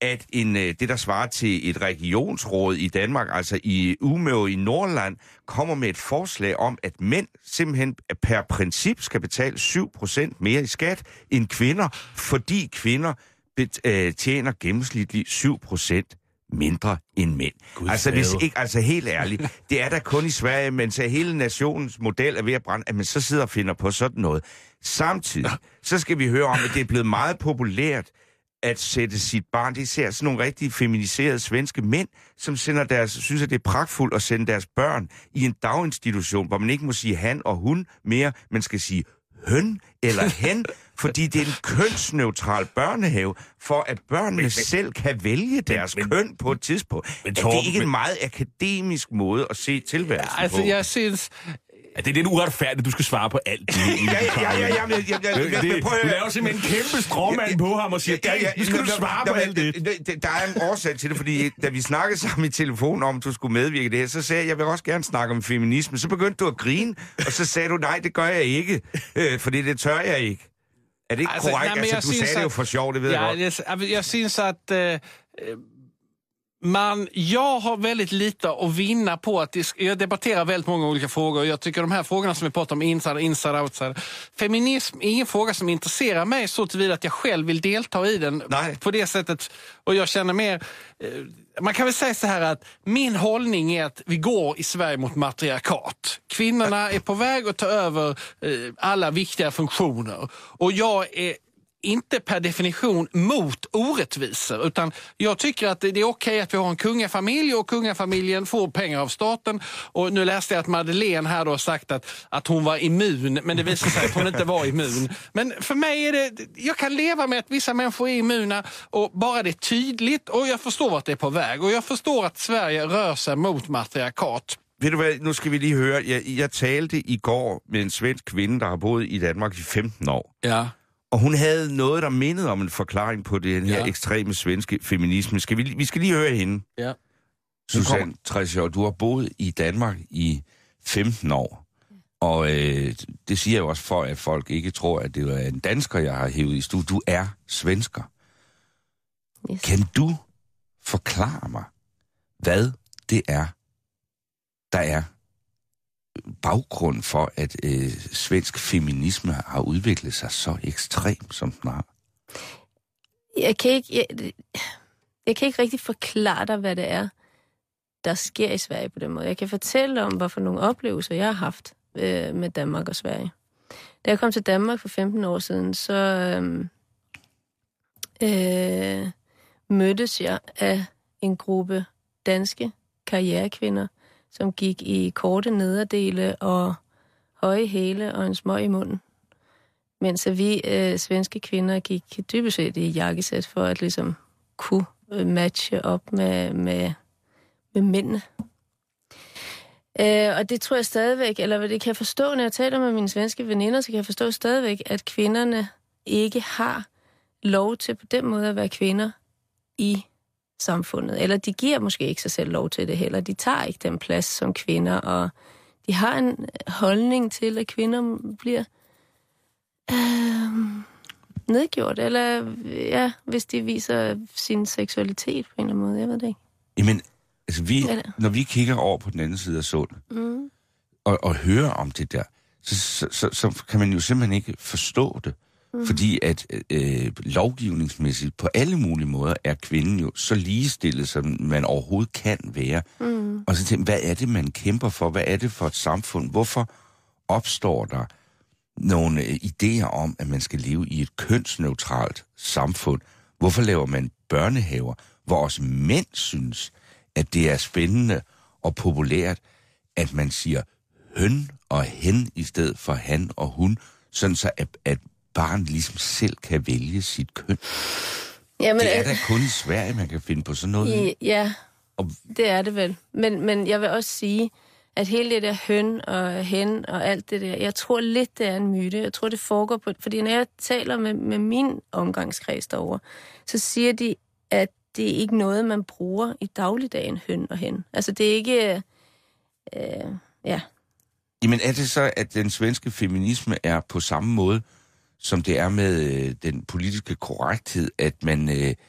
at en, det, der svarer til et regionsråd i Danmark, altså i Umeå i Nordland, kommer med et forslag om, at mænd simpelthen per princip skal betale syv procent mere i skat end kvinder, fordi kvinder bet, øh, tjener gennemsnitligt syv procent mindre end mænd. Gud, altså, hvis ikke, altså helt ærligt, det er da kun i Sverige, men så hele nationens model er ved at brænde, at man så sidder og finder på sådan noget. Samtidig, så skal vi høre om, at det er blevet meget populært at sætte sit barn, det ser sådan nogle rigtig feminiserede svenske mænd, som sender deres, synes at det er pragtfuldt at sende deres børn i en daginstitution, hvor man ikke må sige han og hun mere, man skal sige høn eller hen, fordi det er en kønsneutral børnehave, for at børnene men, selv kan vælge deres men, køn på et tidspunkt. Men, Torben, det er ikke en meget akademisk måde at se tilværelsen ja, altså, på. Jeg synes... Ja, det er lidt uretfærdigt, du skal svare på alt. Det, ja, ja, ja, ja, ja, ja, ja, det, du laver simpelthen en kæmpe stråmand på ham og siger, ja, ja, nu skal du svare på alt det. Der er en årsag til det, fordi da vi snakkede sammen i telefon om, at du skulle medvirke det her, så sagde jeg, jeg vil også gerne snakke om feminisme. Så begyndte du at grine, og så sagde du, nej, det gør jeg ikke, øh, fordi det tør jeg ikke. Er det ikke altså, korrekt? Nej, altså, du synes, sagde at, det jo for sjov, det ved ja, jeg godt. Jeg, jeg synes at... Øh, Man, jag har väldigt lite att vinna på att det, jag debatterar väldigt många olika frågor och jag tycker de här frågorna som vi pratar om insider, insider, outsider. Feminism är ingen fråga som intresserar mig så tillvida att jag själv vill delta i den. Nej. På det sättet. Och jag känner mer, man kan väl säga så här att min hållning är att vi går i Sverige mot matriarkat. Kvinnorna är på väg att ta över alla viktiga funktioner och jag är inte per definition mot orättvisor, utan jag tycker att det är okej att vi har en kungafamilj och kungafamiljen får pengar av staten. Och nu läste jag att Madeleine här då har sagt att, att hon var immun, men det visar sig att hon inte var immun. Men för mig är det, jag kan leva med att vissa människor är immuna och bara det är tydligt, och jag förstår att det är på väg, och jag förstår att Sverige rör sig mot matriarkat. Ved du hvad, nu skal vi lige høre, jeg, jeg talte i går med en svensk kvinde, der har boet i Danmark i femten år. Ja. Og hun havde noget, der mindede om en forklaring på den her ja. ekstreme svenske feminisme. Skal vi, vi skal lige høre hende. Ja. Susanne Tresjø, du har boet i Danmark i femten år. Og øh, det siger jeg jo også for, at folk ikke tror, at det er en dansker, jeg har hævet i studiet. Du er svensker. Yes. Kan du forklare mig, hvad det er, der er baggrund for, at øh, svensk feminisme har udviklet sig så ekstremt, som den har? Jeg kan ikke, jeg, jeg kan ikke rigtig forklare dig, hvad det er, der sker i Sverige på den måde. Jeg kan fortælle om, hvad for nogle oplevelser, jeg har haft øh, med Danmark og Sverige. Da jeg kom til Danmark for femten år siden, så øh, øh, mødtes jeg af en gruppe danske karrierekvinder, som gik i korte nederdele og høje hæle og en smøg i munden. Mens vi øh, svenske kvinder gik dybest set i jakkesæt for at ligesom kunne øh, matche op med, med, med mændene. Øh, og det tror jeg stadigvæk, eller det kan jeg forstå, når jeg taler med mine svenske veninder, så kan jeg forstå stadigvæk, at kvinderne ikke har lov til på den måde at være kvinder i samfundet. Eller de giver måske ikke sig selv lov til det heller. De tager ikke den plads som kvinder, og de har en holdning til, at kvinder bliver øh, nedgjort, eller ja, hvis de viser sin seksualitet på en eller anden måde. Jeg ved det ikke. Jamen, altså vi, når vi kigger over på den anden side af sundet, mm. og, og hører om det der, så, så, så, så kan man jo simpelthen ikke forstå det. Mm. Fordi at øh, lovgivningsmæssigt på alle mulige måder er kvinden jo så ligestillet, som man overhovedet kan være. Mm. Og så tænker hvad er det, man kæmper for? Hvad er det for et samfund? Hvorfor opstår der nogle øh, idéer om, at man skal leve i et kønsneutralt samfund? Hvorfor laver man børnehaver, hvor også mænd synes, at det er spændende og populært, at man siger høn og hen i stedet for han og hun, sådan så at, at barn ligesom selv kan vælge sit køn. Jamen, det er da kun i Sverige, man kan finde på sådan noget. Ja, og det er det vel. Men, men jeg vil også sige, at hele det der høn og hen og alt det der, jeg tror lidt, det er en myte. Jeg tror, det foregår på... Fordi når jeg taler med, med min omgangskreds derovre, så siger de, at det er ikke noget, man bruger i dagligdagen, høn og hen. Altså, det er ikke... Øh, ja. Jamen, er det så, at den svenske feminisme er på samme måde, som det er med øh, den politiske korrekthed, at man, øh,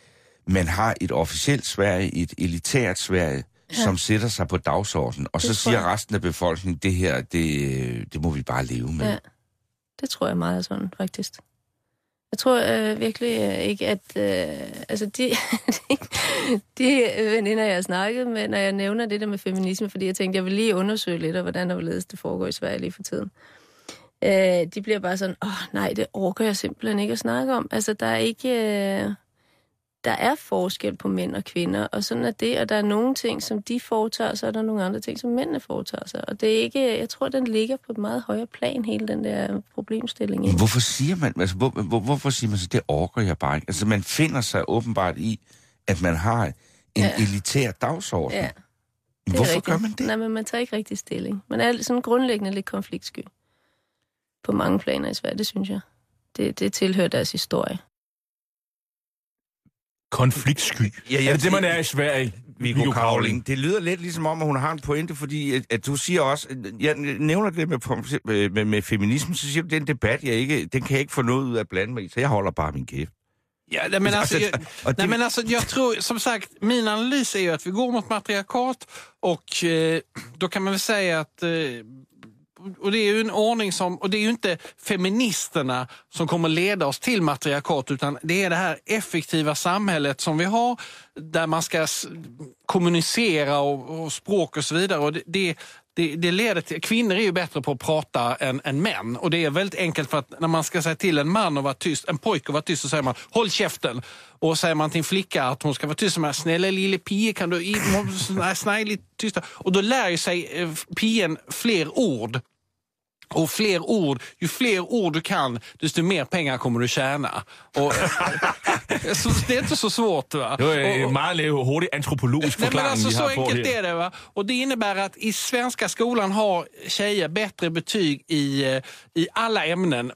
man har et officielt Sverige, et elitært Sverige, ja. som sætter sig på dagsordenen, og det så siger jeg. resten af befolkningen, det her, det, det må vi bare leve med. Ja, det tror jeg meget er sådan, faktisk. Jeg tror øh, virkelig øh, ikke, at øh, altså de, de, de veninder, jeg har snakket med, når jeg nævner det der med feminisme, fordi jeg tænkte, jeg vil lige undersøge lidt, hvordan og hvorledes det foregår i Sverige lige for tiden. Øh, de bliver bare sådan, åh nej, det orker jeg simpelthen ikke at snakke om. Altså, der er ikke... Øh, der er forskel på mænd og kvinder, og sådan er det, og der er nogle ting, som de foretager sig, og der er nogle andre ting, som mændene foretager sig. Og det er ikke, jeg tror, den ligger på et meget højere plan, hele den der problemstilling. Men hvorfor siger man, altså, hvor, hvor, hvorfor siger man så, det orker jeg bare ikke? Altså, man finder sig åbenbart i, at man har en ja. elitær dagsorden. Ja. Hvorfor rigtigt. gør man det? Nej, men man tager ikke rigtig stilling. Man er sådan grundlæggende lidt konfliktsky. På mange planer i Sverige, det synes jeg. Det, det tilhører deres historie. Konfliktsky. Ja, ja, er det det, man er i Sverige? Viggo Cavling. Det lyder lidt ligesom om, at hun har en pointe, fordi at, at du siger også, jeg nævner det med, med, med feminisme, så siger du, det er en debat, jeg ikke, den kan jeg ikke få noget ud af at blande mig i, så jeg holder bare min kæft. Ja, men alltså, jag, nej, det... men alltså, jag tror, som sagt, min analys är ju att vi går mot matriarkat och eh, då kan man väl säga att eh, och det är ju en ordning som, och det är ju inte feministerna som kommer leda oss till matriarkat, utan det är det här effektiva samhället som vi har där man ska kommunicera och, och språk och så vidare, och det, det Det, det leder till, kvinnor är ju bättre på att prata än, än män, och det är väldigt enkelt för att när man ska säga till en man att vara tyst, en pojke att vara tyst, så säger man håll käften, och säger man till en flicka att hon ska vara tyst, så man snälla lille pige, kan du snälla lite tysta, och då lär ju sig pigen fler ord. Och fler ord, ju fler ord du kan, desto mer pengar kommer du tjäna. Och, så det är inte så svårt, va? Det är en meget hurtig antropologisk förklaring. Nej, men alltså, så enkelt är det, va? Och det innebär att i svenska skolan har tjejer bättre betyg i, i alla ämnen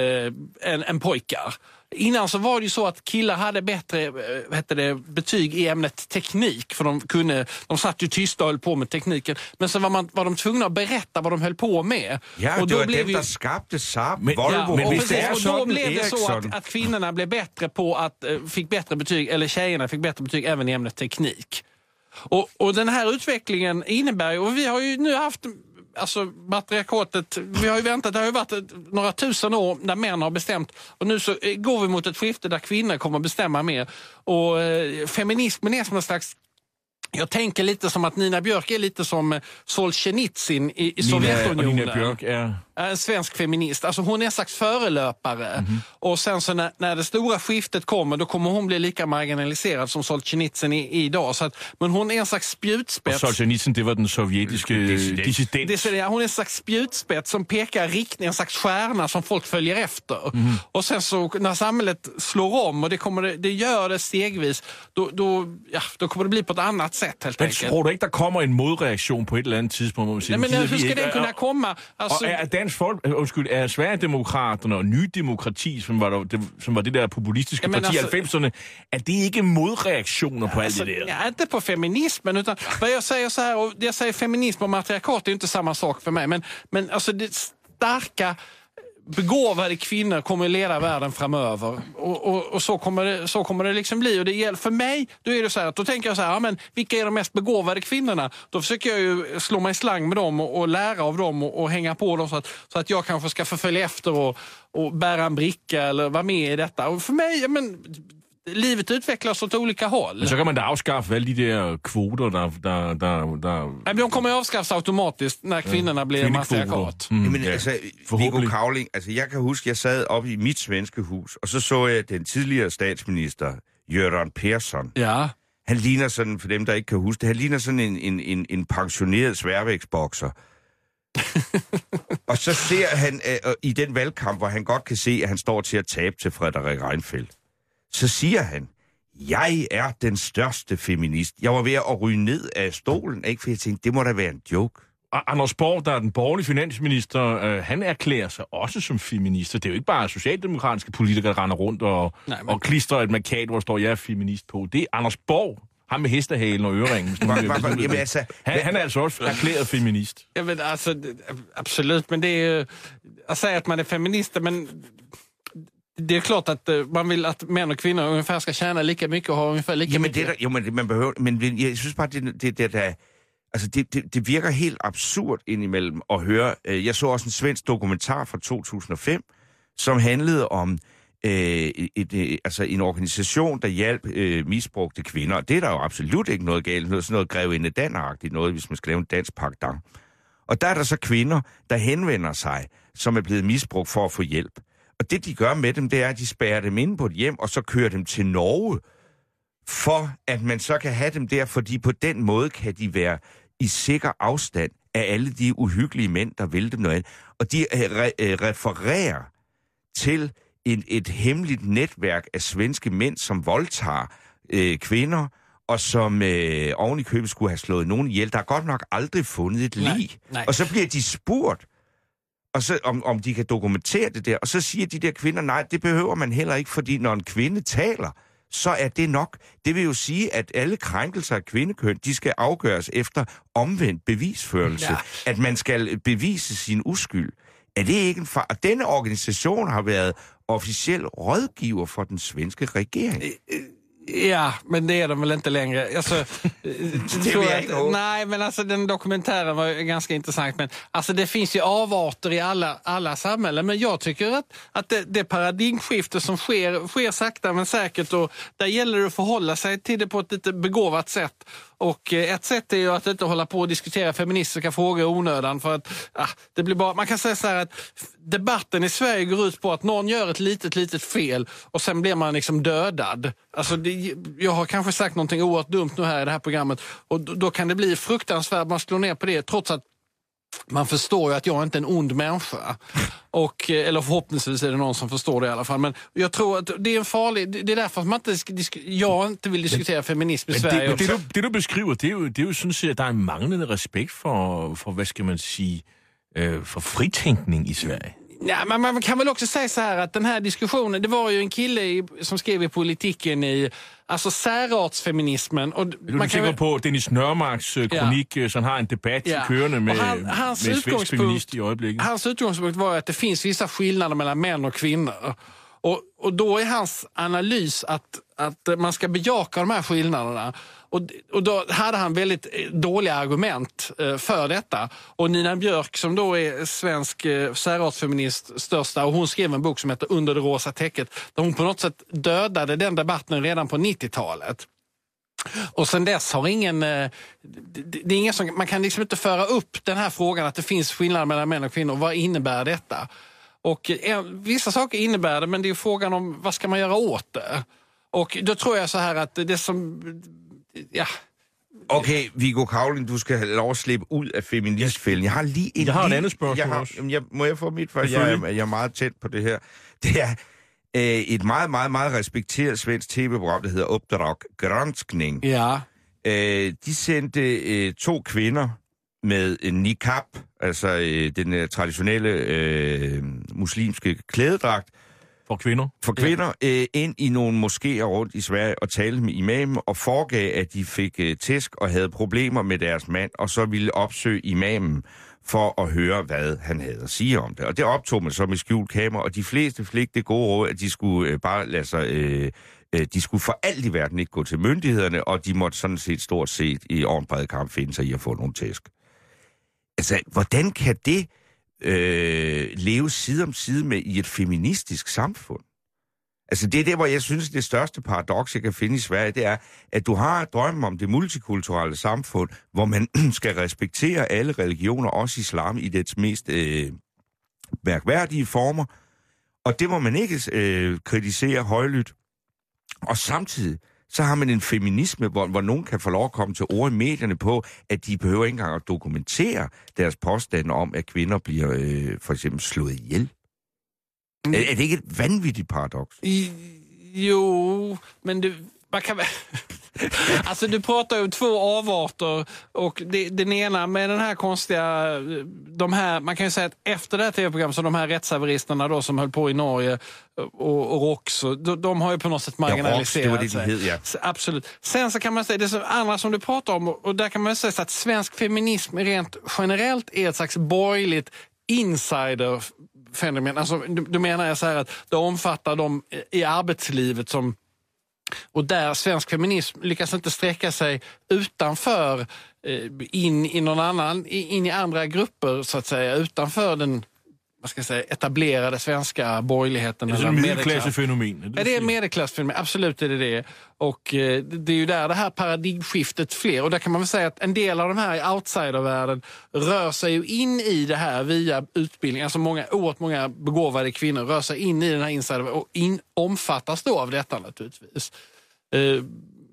eh, än, än pojkar. Innan så var det ju så att killar hade bättre vad heter det, betyg i ämnet teknik, för de kunde, de satt ju tysta och höll på med tekniken, men så var, man, var de tvungna att berätta vad de höll på med. Ja, och då det var blev dem, ju... der skabte Saab, Volvo, ja, men och, det och då blev det så att, att kvinnorna blev bättre på att, äh, fick bättre betyg, eller tjejerna fick bättre betyg även i ämnet teknik. Och, och den här utvecklingen innebär ju, och vi har ju nu haft... Alltså matriarkatet, vi har ju väntat, det har ju varit några tusen år där män har bestämt, och nu så går vi mot ett skifte där kvinnor kommer att bestämma mer, och eh, feminismen är som en slags, jag tänker lite som att Nina Björk är lite som Solzhenitsyn i, i Sovjetunionen. Nina Björk är... En svensk feminist. Alltså hon är en slags förelöpare. Mm-hmm. Och sen så när, när det stora skiftet kommer, då kommer hon bli lika marginaliserad som Solzhenitsyn är idag. Så att, men hon är en slags spjutspets. Och Solzhenitsyn, det var den sovjetiska dissident. Det, det, hon är en slags spjutspets som pekar riktning, en slags stjärna som folk följer efter. Mm-hmm. Och sen så när samhället slår om, och det, kommer, det gör det stegvis, då, då, ja, då kommer det bli på ett annat sätt helt men enkelt. Tror du inte, der kommer en modreaktion på ett eller annat tidspunkt? Nej, men hur ska den kunna komma? Alltså, och är Dansk Folk, undskyld, er Sverigedemokraterne og Ny Demokrati, som var, det, som var det der populistiske ja, parti i altså, halvfemserne, er det ikke modreaktioner på alltså, allt det där? Ja, inte på feminismen, utan vad jag säger så här, och jag säger feminism och matriarkat är inte samma sak för mig, men, men alltså det starka begåvade kvinnor kommer att leda världen framöver, och, och, och så, kommer det, så kommer det liksom bli, och det gäller för mig, då är det så här, då tänker jag så här, ja, men vilka är de mest begåvade kvinnorna? Då försöker jag ju slå mig slang med dem och, och lära av dem och, och hänga på dem, så att, så att jag kanske ska förfölja efter och, och bära en bricka eller vara med i detta, och för mig, ja, men livet utvecklas åt olika håll. Men så kan man da afskaffe alle de der kvoter, der... der, der, der... Ja, de kommer avskaffas automatiskt när kvinnorna ja, blir matriarkat. Mm, men ja, altså, Viggo Cavling, altså jeg kan huske, jeg sad oppe i mit svenske hus, og så så jeg den tidligere statsminister, Göran Persson. Ja. Han ligner sådan, for dem der ikke kan huske det, han ligner sådan en, en, en, en pensioneret sværvægtsbokser. Og så ser han øh, i den valgkamp, hvor han godt kan se, at han står til at tabe til Frederik Reinfeldt, så siger han, jeg er den største feminist. Jeg var ved at ryge ned af stolen, ikke? For jeg tænkte, det må da være en joke. Og Anders Borg, der er den borgerlige finansminister, øh, han erklærer sig også som feminist. Det er jo ikke bare socialdemokratiske politikere, der render rundt og, Nej, men... og klistrer et markat, hvor der står, jeg er feminist på. Det er Anders Borg, ham med hestehalen og øreringen. Jamen, altså, han, han er altså også erklæret feminist. Jamen, altså, absolut, men det er jo at sige, at man er feminist, men det är klart att uh, man vill att män och kvinnor ungefär ska tjäna lika mycket och ha ungefär lika Jamen, mycket. det der, jo, men det, man behøver, men jeg synes bare, det, det, det der, altså det, det, det virker helt absurd indimellem at høre. Jeg så også en svensk dokumentar fra to tusind og fem, som handlede om øh, et, et, altså en organisation, der hjalp øh, misbrugte kvinder. Det er der jo absolut ikke noget galt. Noget, sådan noget grevinde danagtigt noget, hvis man skal lave en dansk pagtang. Og der er der så kvinder, der henvender sig, som er blevet misbrugt for at få hjælp. Og det, de gør med dem, det er, at de spærrer dem inde på et hjem, og så kører dem til Norge, for at man så kan have dem der, fordi på den måde kan de være i sikker afstand af alle de uhyggelige mænd, der vil dem noget andet. Og de re- refererer til en, et hemmeligt netværk af svenske mænd, som voldtager øh, kvinder, og som øh, oven i købet skulle have slået nogen ihjel. Der er godt nok aldrig fundet et lig. Nej, nej. Og så bliver de spurgt, og så, om, om de kan dokumentere det der. Og så siger de der kvinder, nej, det behøver man heller ikke, fordi når en kvinde taler, så er det nok. Det vil jo sige, at alle krænkelser af kvindekøn, de skal afgøres efter omvendt bevisførelse. Ja. At man skal bevise sin uskyld. Er det ikke en far? Og denne organisation har været officiel rådgiver for den svenske regering. Ja, men det är de väl inte längre. Alltså, det tror jag att, nej, men alltså den dokumentären var ganska intressant. Men alltså det finns ju avarter i alla, alla samhällen. Men jag tycker att, att det, det paradigmskifte som sker, sker sakta men säkert. Och där gäller det att förhålla sig till det på ett lite begåvat sätt. Och ett sätt är ju att inte hålla på och diskutera feministiska frågor i onödan. För att ah, det blir bara, man kan säga så här att debatten i Sverige går ut på att någon gör ett litet, litet fel. Och sen blir man liksom dödad. Alltså det, jag har kanske sagt någonting oerhört dumt nu här i det här programmet. Och då, då kan det bli fruktansvärt, man slår ner på det. Trots att man förstår ju att jag inte är en ond människa. Och, eller förhoppningsvis är det någon som förstår det i alla fall. Men jag tror att det är en farlig... Det är därför att man inte, disk- jag inte vill diskutera feminism i men Sverige. Det, det, du, det du beskriver, det er jo, det er jo sådan set, at der er en manglende respekt for, for hvad skal man sige, øh, for fritænkning i Sverige. Ja, men man kan väl också säga så här att den här diskussionen, det var ju en kille i, som skrev i Politiken i alltså särartsfeminismen. Och du man tænker kan på Dennis Nørmarks øh, kronik, ja. Som har en debat ja. Kørende med, han, hans med svensk feminist i øjeblikket. Hans utgångspunkt var att det finns vissa skillnader mellan män och kvinnor. Och, och då är hans analys att, att man ska bejaka de här skillnaderna. Och, och då hade han väldigt dåliga argument eh, för detta. Och Nina Björk, som då är svensk eh, särartsfeminist största, och hon skrev en bok som heter Under det rosa täcket, där hon på något sätt dödade den debatten redan på nittiotalet. Och sen dess har ingen, eh, det, det är ingen som, man kan liksom inte föra upp den här frågan att det finns skillnader mellan män och kvinnor. Vad innebär detta? Och eh, vissa saker innebär det, men det är frågan om vad ska man göra åt det? Och då tror jag så här att det som... Ja. Okay, Viggo Cavling, du skal have lov at slippe ud af feministfælden. Jeg har lige en... Jeg har lige, et andet spørgsmål jeg har, også. jeg, må jeg få mit først? Jeg, jeg er meget tæt på det her. Det er øh, et meget, meget, meget respekteret svensk tv-program, der hedder Uppdrag Granskning. Ja. Øh, de sendte øh, to kvinder med en niqab, altså øh, den øh, traditionelle øh, muslimske klædedragt, For kvinder? For kvinder ja. øh, ind i nogle moskéer rundt i Sverige og talte med imamen og foregav, at de fik øh, tæsk og havde problemer med deres mand, og så ville opsøge imamen for at høre, hvad han havde at sige om det. Og det optog man så med skjult kamera, og de fleste fik det gode råd, at de skulle øh, bare lade sig... Øh, øh, de skulle for alt i verden ikke gå til myndighederne, og de måtte sådan set stort set i ordentlig kamp finde sig i at få nogle tæsk. Altså, hvordan kan det... Øh, leve side om side med i et feministisk samfund. Altså det er det, hvor jeg synes, det største paradoks, jeg kan finde i Sverige, det er, at du har drømmen om det multikulturelle samfund, hvor man skal respektere alle religioner, også islam, i dets mest øh, mærkværdige former, og det må man ikke øh, kritisere højlydt. Og samtidig så har man en feminisme, hvor, hvor nogen kan få lov at komme til ord i medierne på, at de behøver ikke engang at dokumentere deres påstande om, at kvinder bliver øh, for eksempel slået ihjel. Mm. Er, er det ikke et vanvittigt paradoks? I, jo, men det, man kan... Alltså du pratar ju om två avarter, och det, den ena med den här konstiga, de här, man kan ju säga att efter det här tv-programmet så de här rättshaveristerna då som höll på i Norge och, och Rox, de, de har ju på något sätt marginaliserat ja, Rox, det var det, sig. Ja. Absolut. Sen så kan man säga, det som, andra som du pratar om, och där kan man säga så att svensk feminism rent generellt är ett slags borgerligt insider fenomen. Alltså, du, du menar jag så här att det omfattar dem i arbetslivet som... Och där svensk feminism lyckas inte sträcka sig utanför, in i någon annan, in i andra grupper så att säga, utanför den, vad ska jag säga, etablerade svenska borgerligheten. Det är ett medelklassfenomen. Ja, det är ett medelklassfenomen, absolut är det det. Och eh, det är ju där det här paradigmskiftet sker. Och där kan man väl säga att en del av de här i outsidervärlden rör sig ju in i det här via utbildning. Alltså många, oerhört många begåvade kvinnor rör sig in i den här insidervärlden och in, omfattas då av detta naturligtvis. Eh,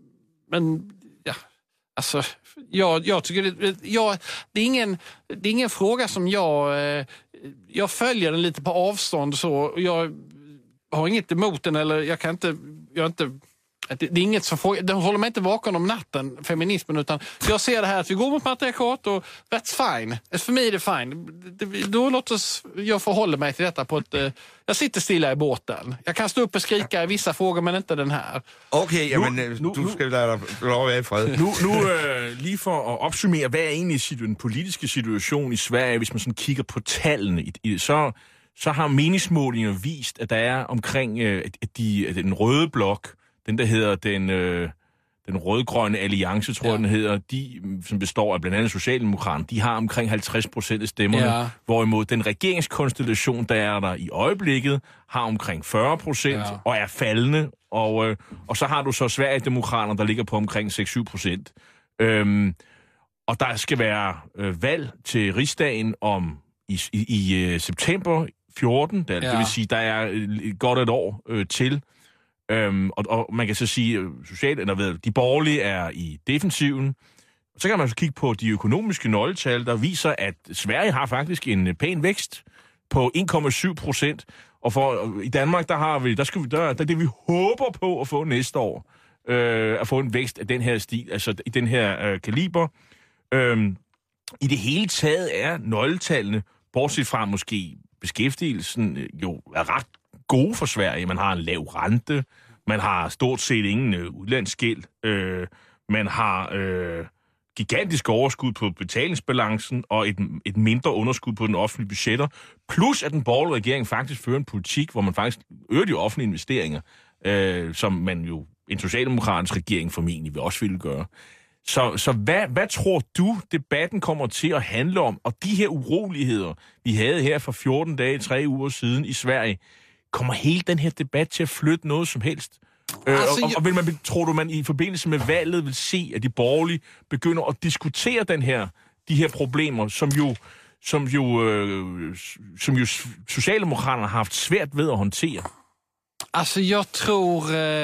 men ja, alltså... Jag, jag tycker det, jag, det, är ingen, det är ingen fråga som jag... Eh, jag följer den lite på avstånd så. Jag har inget emot den eller jag kan inte... Jag inte det, det är inget som får, den håller mig inte vaken om natten, feminismen, utan jag ser det här att vi går mot matriarkat och that's fine. För mig är det fine. Det, då låt oss, jag förhåller mig till detta på ett... Eh, jag sitter stilla i båten. Jag kan stå upp och skrika i vissa frågor, men inte den här. Okay, men nu, du skal lade dig lov af i fred. Nu, nu øh, lige for at opsummere, hvad er egentlig den politiske situation i Sverige, hvis man sådan kigger på tallene, i, i, så, så har meningsmålinger vist, at der er omkring øh, at de, at den røde blok, den der hedder den, øh, den rødgrønne alliance, tror ja. jeg den hedder, de, som består af blandt andet Socialdemokraterne, de har omkring halvtreds procent af stemmerne, ja. hvorimod den regeringskonstellation, der er der i øjeblikket, har omkring fyrre procent ja. og er faldende, og, øh, og så har du så Sverigedemokraterne, der ligger på omkring seks til syv procent. Øhm, og der skal være øh, valg til rigsdagen om i, i, i øh, september fjorten, der, ja. det vil sige, der er øh, godt et år øh, til. Øhm, og, og man kan så sige, socialt, eller ved, de borgerlige er i defensiven. Så kan man så kigge på de økonomiske nøgletal, der viser, at Sverige har faktisk en pæn vækst på en komma syv procent. Og for, i Danmark, der har vi, der skal vi, der, der det vi håber på at få næste år, øh, at få en vækst af den her stil, altså i den her øh, kaliber. Øhm, I det hele taget er nøgletallene, bortset fra måske beskæftigelsen, jo er ret gode for Sverige. Man har en lav rente, man har stort set ingen øh, udlandsgæld, øh, man har øh, gigantisk overskud på betalingsbalancen og et, et mindre underskud på den offentlige budgetter, plus at den borgerlige regering faktisk fører en politik, hvor man faktisk øger de offentlige investeringer, øh, som man jo, en socialdemokratisk regering formentlig vil også ville gøre. Så, så hvad, hvad tror du, debatten kommer til at handle om? Og de her uroligheder, vi havde her for fjorten dage, tre uger siden i Sverige, kommer hele den her debat til at flytte noget som helst? Øh, altså, og, og vil man, tror du, man i forbindelse med valget vil se, at de borgerlige begynder at diskutere den her, de her problemer, som jo, som jo, øh, som jo Socialdemokraterne har haft svært ved at håndtere? Altså, jeg tror...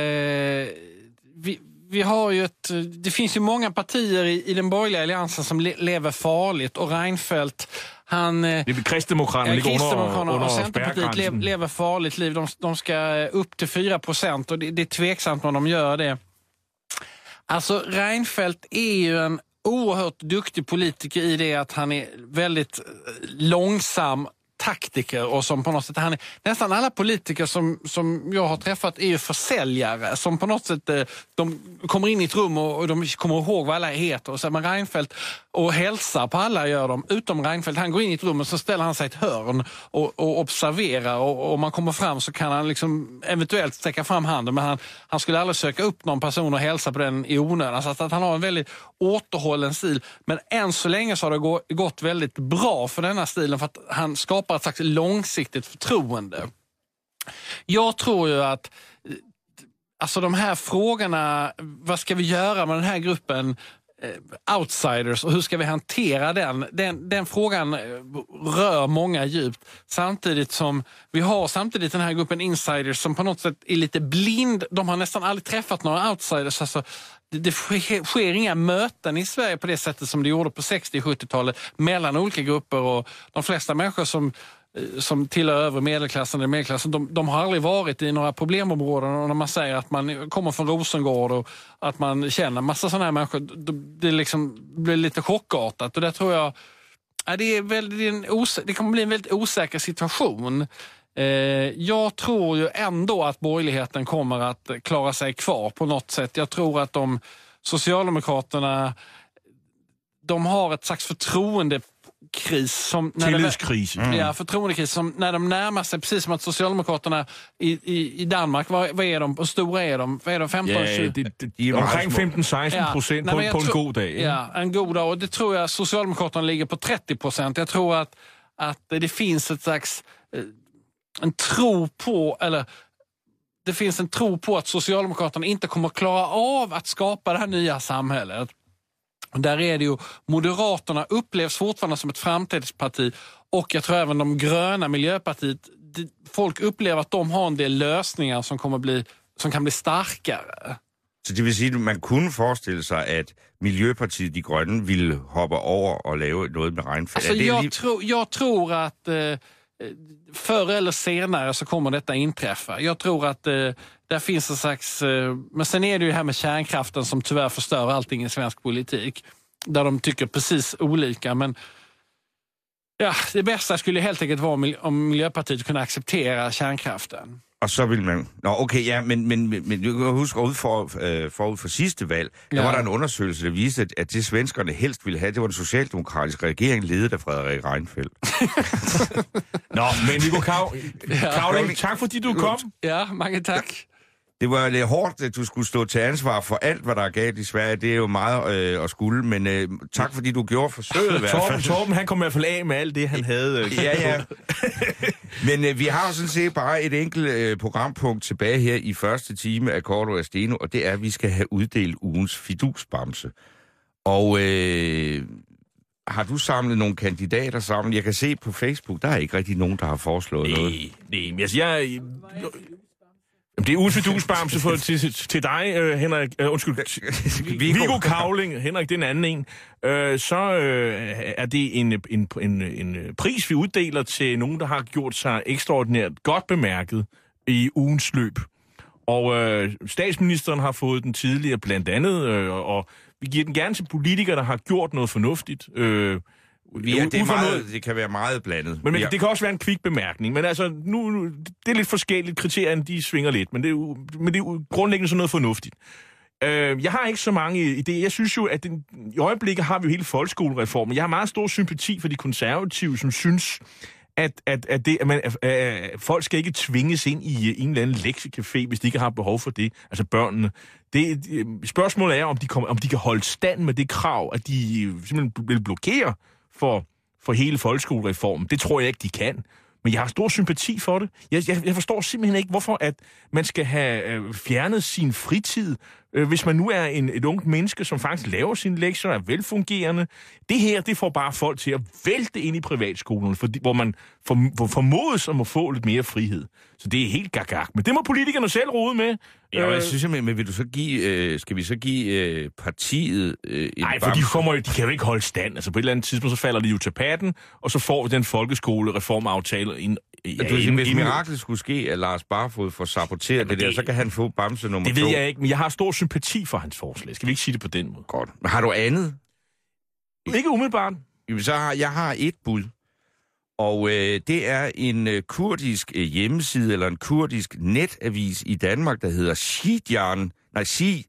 Øh, vi, vi har ju ett... Det finns ju många partier i, i den borgerliga alliansen som le, lever farligt, och Reinfeldt, han... Det är Kristdemokraterna, ja, Kristdemokraterna och Centerpartiet lever, lever farligt liv. De, de ska upp till fyra procent och det, det är tveksamt om de gör det. Alltså, Reinfeldt är ju en oerhört duktig politiker i det att han är väldigt långsam taktiker, och som på något sätt, han är, nästan alla politiker som, som jag har träffat är ju försäljare som på något sätt, de kommer in i ett rum och, och de kommer ihåg vad alla heter, och så man Reinfeldt och hälsar på alla gör de, utom Reinfeldt, han går in i ett rum och så ställer han sig i ett hörn och, och observerar, och om man kommer fram så kan han liksom eventuellt sträcka fram handen, men han, han skulle aldrig söka upp någon person och hälsa på den i onödan, så att, att han har en väldigt återhållen stil, men än så länge så har det gått väldigt bra för denna stilen, för att han skapar ett slags långsiktigt förtroende. Jag tror ju att alltså de här frågorna, vad ska vi göra med den här gruppen eh, outsiders och hur ska vi hantera den? Den, den frågan rör många djupt, samtidigt som vi har samtidigt den här gruppen insiders som på något sätt är lite blind. De har nästan aldrig träffat några outsiders, alltså det, det sker, sker inga möten i Sverige på det sättet som det gjorde på sextio- och sjuttiotalet mellan olika grupper, och de flesta människor som som tillhör övre medelklassen eller medelklassen, de, de har aldrig varit i några problemområden, och när man säger att man kommer från Rosengård och att man känner massa sådana här människor, det liksom blir lite chockartat, och det tror jag ja, det, är väldigt, det, är en os, det kommer bli en väldigt osäker situation. Eh, jag tror ju ändå att borgerligheten kommer att klara sig kvar på något sätt. Jag tror att de Socialdemokraterna, de har ett slags förtroende förtroendekris som... När Tillitskris. Mm. Ja, förtroendekris som när de närmar sig, precis som att Socialdemokraterna i, i, i Danmark, vad, vad är de? Och stora är de? Vad är de? femton tjugo? Ja, det, det, de omkring femton seksten procent ja. på, Nej, på en tro, god dag. Ja, en god dag. Och det tror jag Socialdemokraterna ligger på trettio procent. Jag tror att, att det finns ett slags... en tro på, eller... Det finns en tro på att Socialdemokraterna inte kommer att klara av att skapa det här nya samhället. Och där är det ju, Moderaterna upplevs fortfarande som ett framtidsparti, och jag tror även de gröna, Miljöpartiet, det, folk upplever att de har en del lösningar som, kommer bli, som kan bli starkare. Så det vil sige, at man kunne forestille sig, at Miljøpartiet De Grønne ville hoppe over og lave noget med regnfald. Alltså, det jag, lige... tro, jag tror att eh, förr eller senare så kommer detta inträffa. Jag tror att eh, där finns en slags... Eh, men sen är det ju det här med kärnkraften som tyvärr förstör allting i svensk politik. Där de tycker precis olika. Men ja, det bästa skulle helt enkelt vara om Miljöpartiet kunde acceptera kärnkraften. Og så vil man... Nå, okay, ja, men, men, men du kan huske, ud for, øh, forud for sidste valg, ja. Der var der en undersøgelse, der viste, at, at det svenskerne helst ville have, det var den socialdemokratiske regering, ledet af Frederik Reinfeldt. Nå, men Viggo Cavling, ja. Tak fordi du kom. Ja, mange tak. Det var lidt hårdt, at du skulle stå til ansvar for alt, hvad der er galt i Sverige. Det er jo meget øh, at skulle, men øh, tak fordi du gjorde forsøget i hvert fald. Torben, Torben, han kom i hvert fald af med alt det, han havde. Øh, ja, ja. Men øh, vi har jo sådan set bare et enkelt øh, programpunkt tilbage her i første time af Korto og Steno, og det er, at vi skal have uddelt ugens fidusbamse. Og øh, har du samlet nogle kandidater sammen? Jeg kan se på Facebook, der er ikke rigtig nogen, der har foreslået nej, noget. Nej, men altså jeg... jeg det er ugens fidusbamse for, til, til dig, uh, Henrik. Uh, undskyld, Viggo Cavling, Henrik, det er en anden en. Uh, så uh, er det en, en, en, en pris, vi uddeler til nogen, der har gjort sig ekstraordinært godt bemærket i ugens løb. Og uh, statsministeren har fået den tidligere blandt andet, uh, og vi giver den gerne til politikere, der har gjort noget fornuftigt. Uh, Ja, det, er meget, det kan være meget blandet. Men, men ja. Det kan også være en kvik bemærkning. Men altså, nu, nu det er lidt forskelligt. Kriterierne, de svinger lidt. Men det er jo, men det er jo grundlæggende sådan noget fornuftigt. Øh, jeg har ikke så mange idéer. Jeg synes jo, at den, i øjeblikket har vi jo hele folkeskolereformen. Jeg har meget stor sympati for de konservative, som synes, at, at, at, det, at, man, at, at folk skal ikke tvinges ind i en eller anden lektiecafé, hvis de ikke har behov for det. Altså børnene. Det, spørgsmålet er, om de, kommer, om de kan holde stand med det krav, at de simpelthen vil blokere For, for hele folkeskolereformen. Det tror jeg ikke, de kan. Men jeg har stor sympati for det. Jeg, jeg, jeg forstår simpelthen ikke, hvorfor at man skal have øh, fjernet sin fritid, øh, hvis man nu er en, et ungt menneske, som faktisk laver sine lektier, er velfungerende. Det her, det får bare folk til at vælte ind i privatskolerne, for, hvor man for, formodes om at få lidt mere frihed. Så det er helt gagag. Men det må politikerne selv rode med. Ja, jeg synes, men, men vil du så give, øh, skal vi så give øh, partiet øh, en Nej, for de, kommer, de kan jo ikke holde stand. Altså på et eller andet tidspunkt, så falder de jo til patten, og så får vi den folkeskolereformaftale ind. Ja, du siger, ind, hvis ind, miraklet skulle ske, at Lars Barfod får saboteret ja, det, det der, så kan han få bamse nummer to. Det ved to. Jeg ikke, men jeg har stor sympati for hans forslag. Skal vi ikke sige det på den måde? Godt. Men har du andet? Ikke umiddelbart. Så har, jeg har et bud. Og øh, det er en øh, kurdisk øh, hjemmeside, eller en kurdisk netavis i Danmark, der hedder Shidjan. Nej,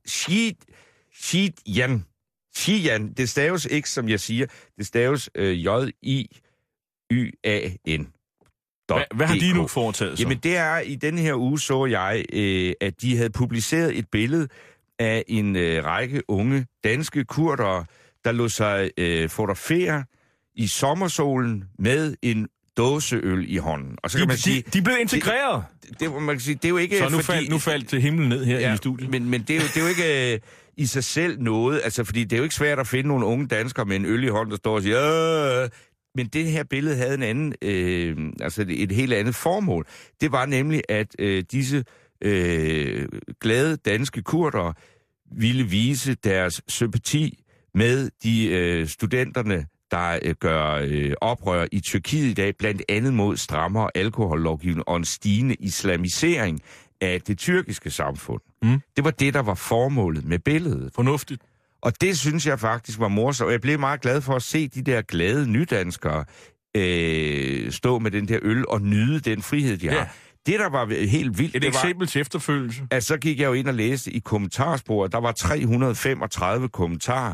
Shidjan. Shidjan. Det staves ikke, som jeg siger. Det staves øh, J I Y A N. Hvad, hvad har de nu foretaget så? Jamen, det er, i den her uge så jeg, øh, at de havde publiceret et billede af en øh, række unge danske kurdere, der lod sig øh, fotografere i sommersolen med en dåseøl i hånden. Og så kan de, man sige... De, de er blevet integreret! Det, det, man kan sige, det er jo ikke... Så nu, fordi, faldt, nu faldt himlen ned her ja, i studiet. Men, men det, er jo, det er jo ikke øh, i sig selv noget, altså fordi det er jo ikke svært at finde nogle unge danskere med en øl i hånden, der står og siger... Øh, men det her billede havde en anden, øh, altså et, et helt andet formål. Det var nemlig, at øh, disse øh, glade danske kurdere ville vise deres sympati med de øh, studenterne, der øh, gør øh, oprør i Tyrkiet i dag, blandt andet mod strammere alkohollovgivning og en stigende islamisering af det tyrkiske samfund. Mm. Det var det, der var formålet med billedet. Fornuftigt. Og det synes jeg faktisk var morsomt. Jeg blev meget glad for at se de der glade nydanskere øh, stå med den der øl og nyde den frihed, de har. Ja. Det, der var helt vildt... Et det eksempel var, til efterfølgelse. Altså, så gik jeg jo ind og læste i kommentarsporet. Der var tre hundrede femogtredive kommentarer.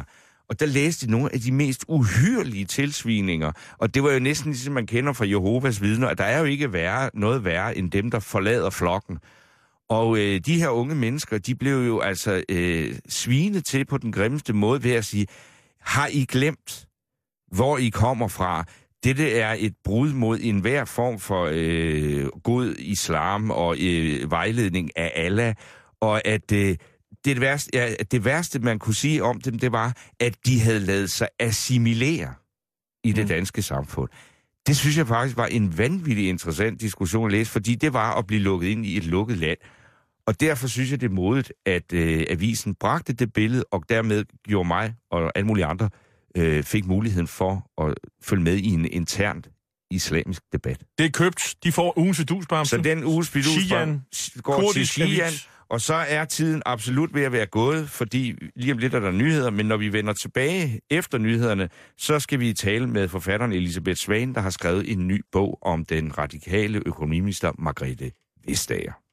Og der læste de nogle af de mest uhyrlige tilsvininger. Og det var jo næsten ligesom man kender fra Jehovas vidner, at der er jo ikke værre, noget værre end dem, der forlader flokken. Og øh, de her unge mennesker, de blev jo altså øh, svinet til på den grimmeste måde ved at sige, har I glemt, hvor I kommer fra? Dette er et brud mod enhver form for øh, god islam og øh, vejledning af Allah, og at øh, det, værste, ja, det værste, man kunne sige om dem, det var, at de havde ladet sig assimilere i det mm. danske samfund. Det synes jeg faktisk var en vanvittig interessant diskussion at læse, fordi det var at blive lukket ind i et lukket land. Og derfor synes jeg, det er modigt, at øh, avisen bragte det billede, og dermed gjorde mig og alle mulige andre øh, fik muligheden for at følge med i en intern islamisk debat. Det er købt. De får ugens fidusbamse. Så den uges fidusbamse går til Shian, og så er tiden absolut ved at være gået, fordi lige om lidt er der nyheder, men når vi vender tilbage efter nyhederne, så skal vi tale med forfatteren Elisabeth Svane, der har skrevet en ny bog om den radikale økonomiminister Margrethe Vestager.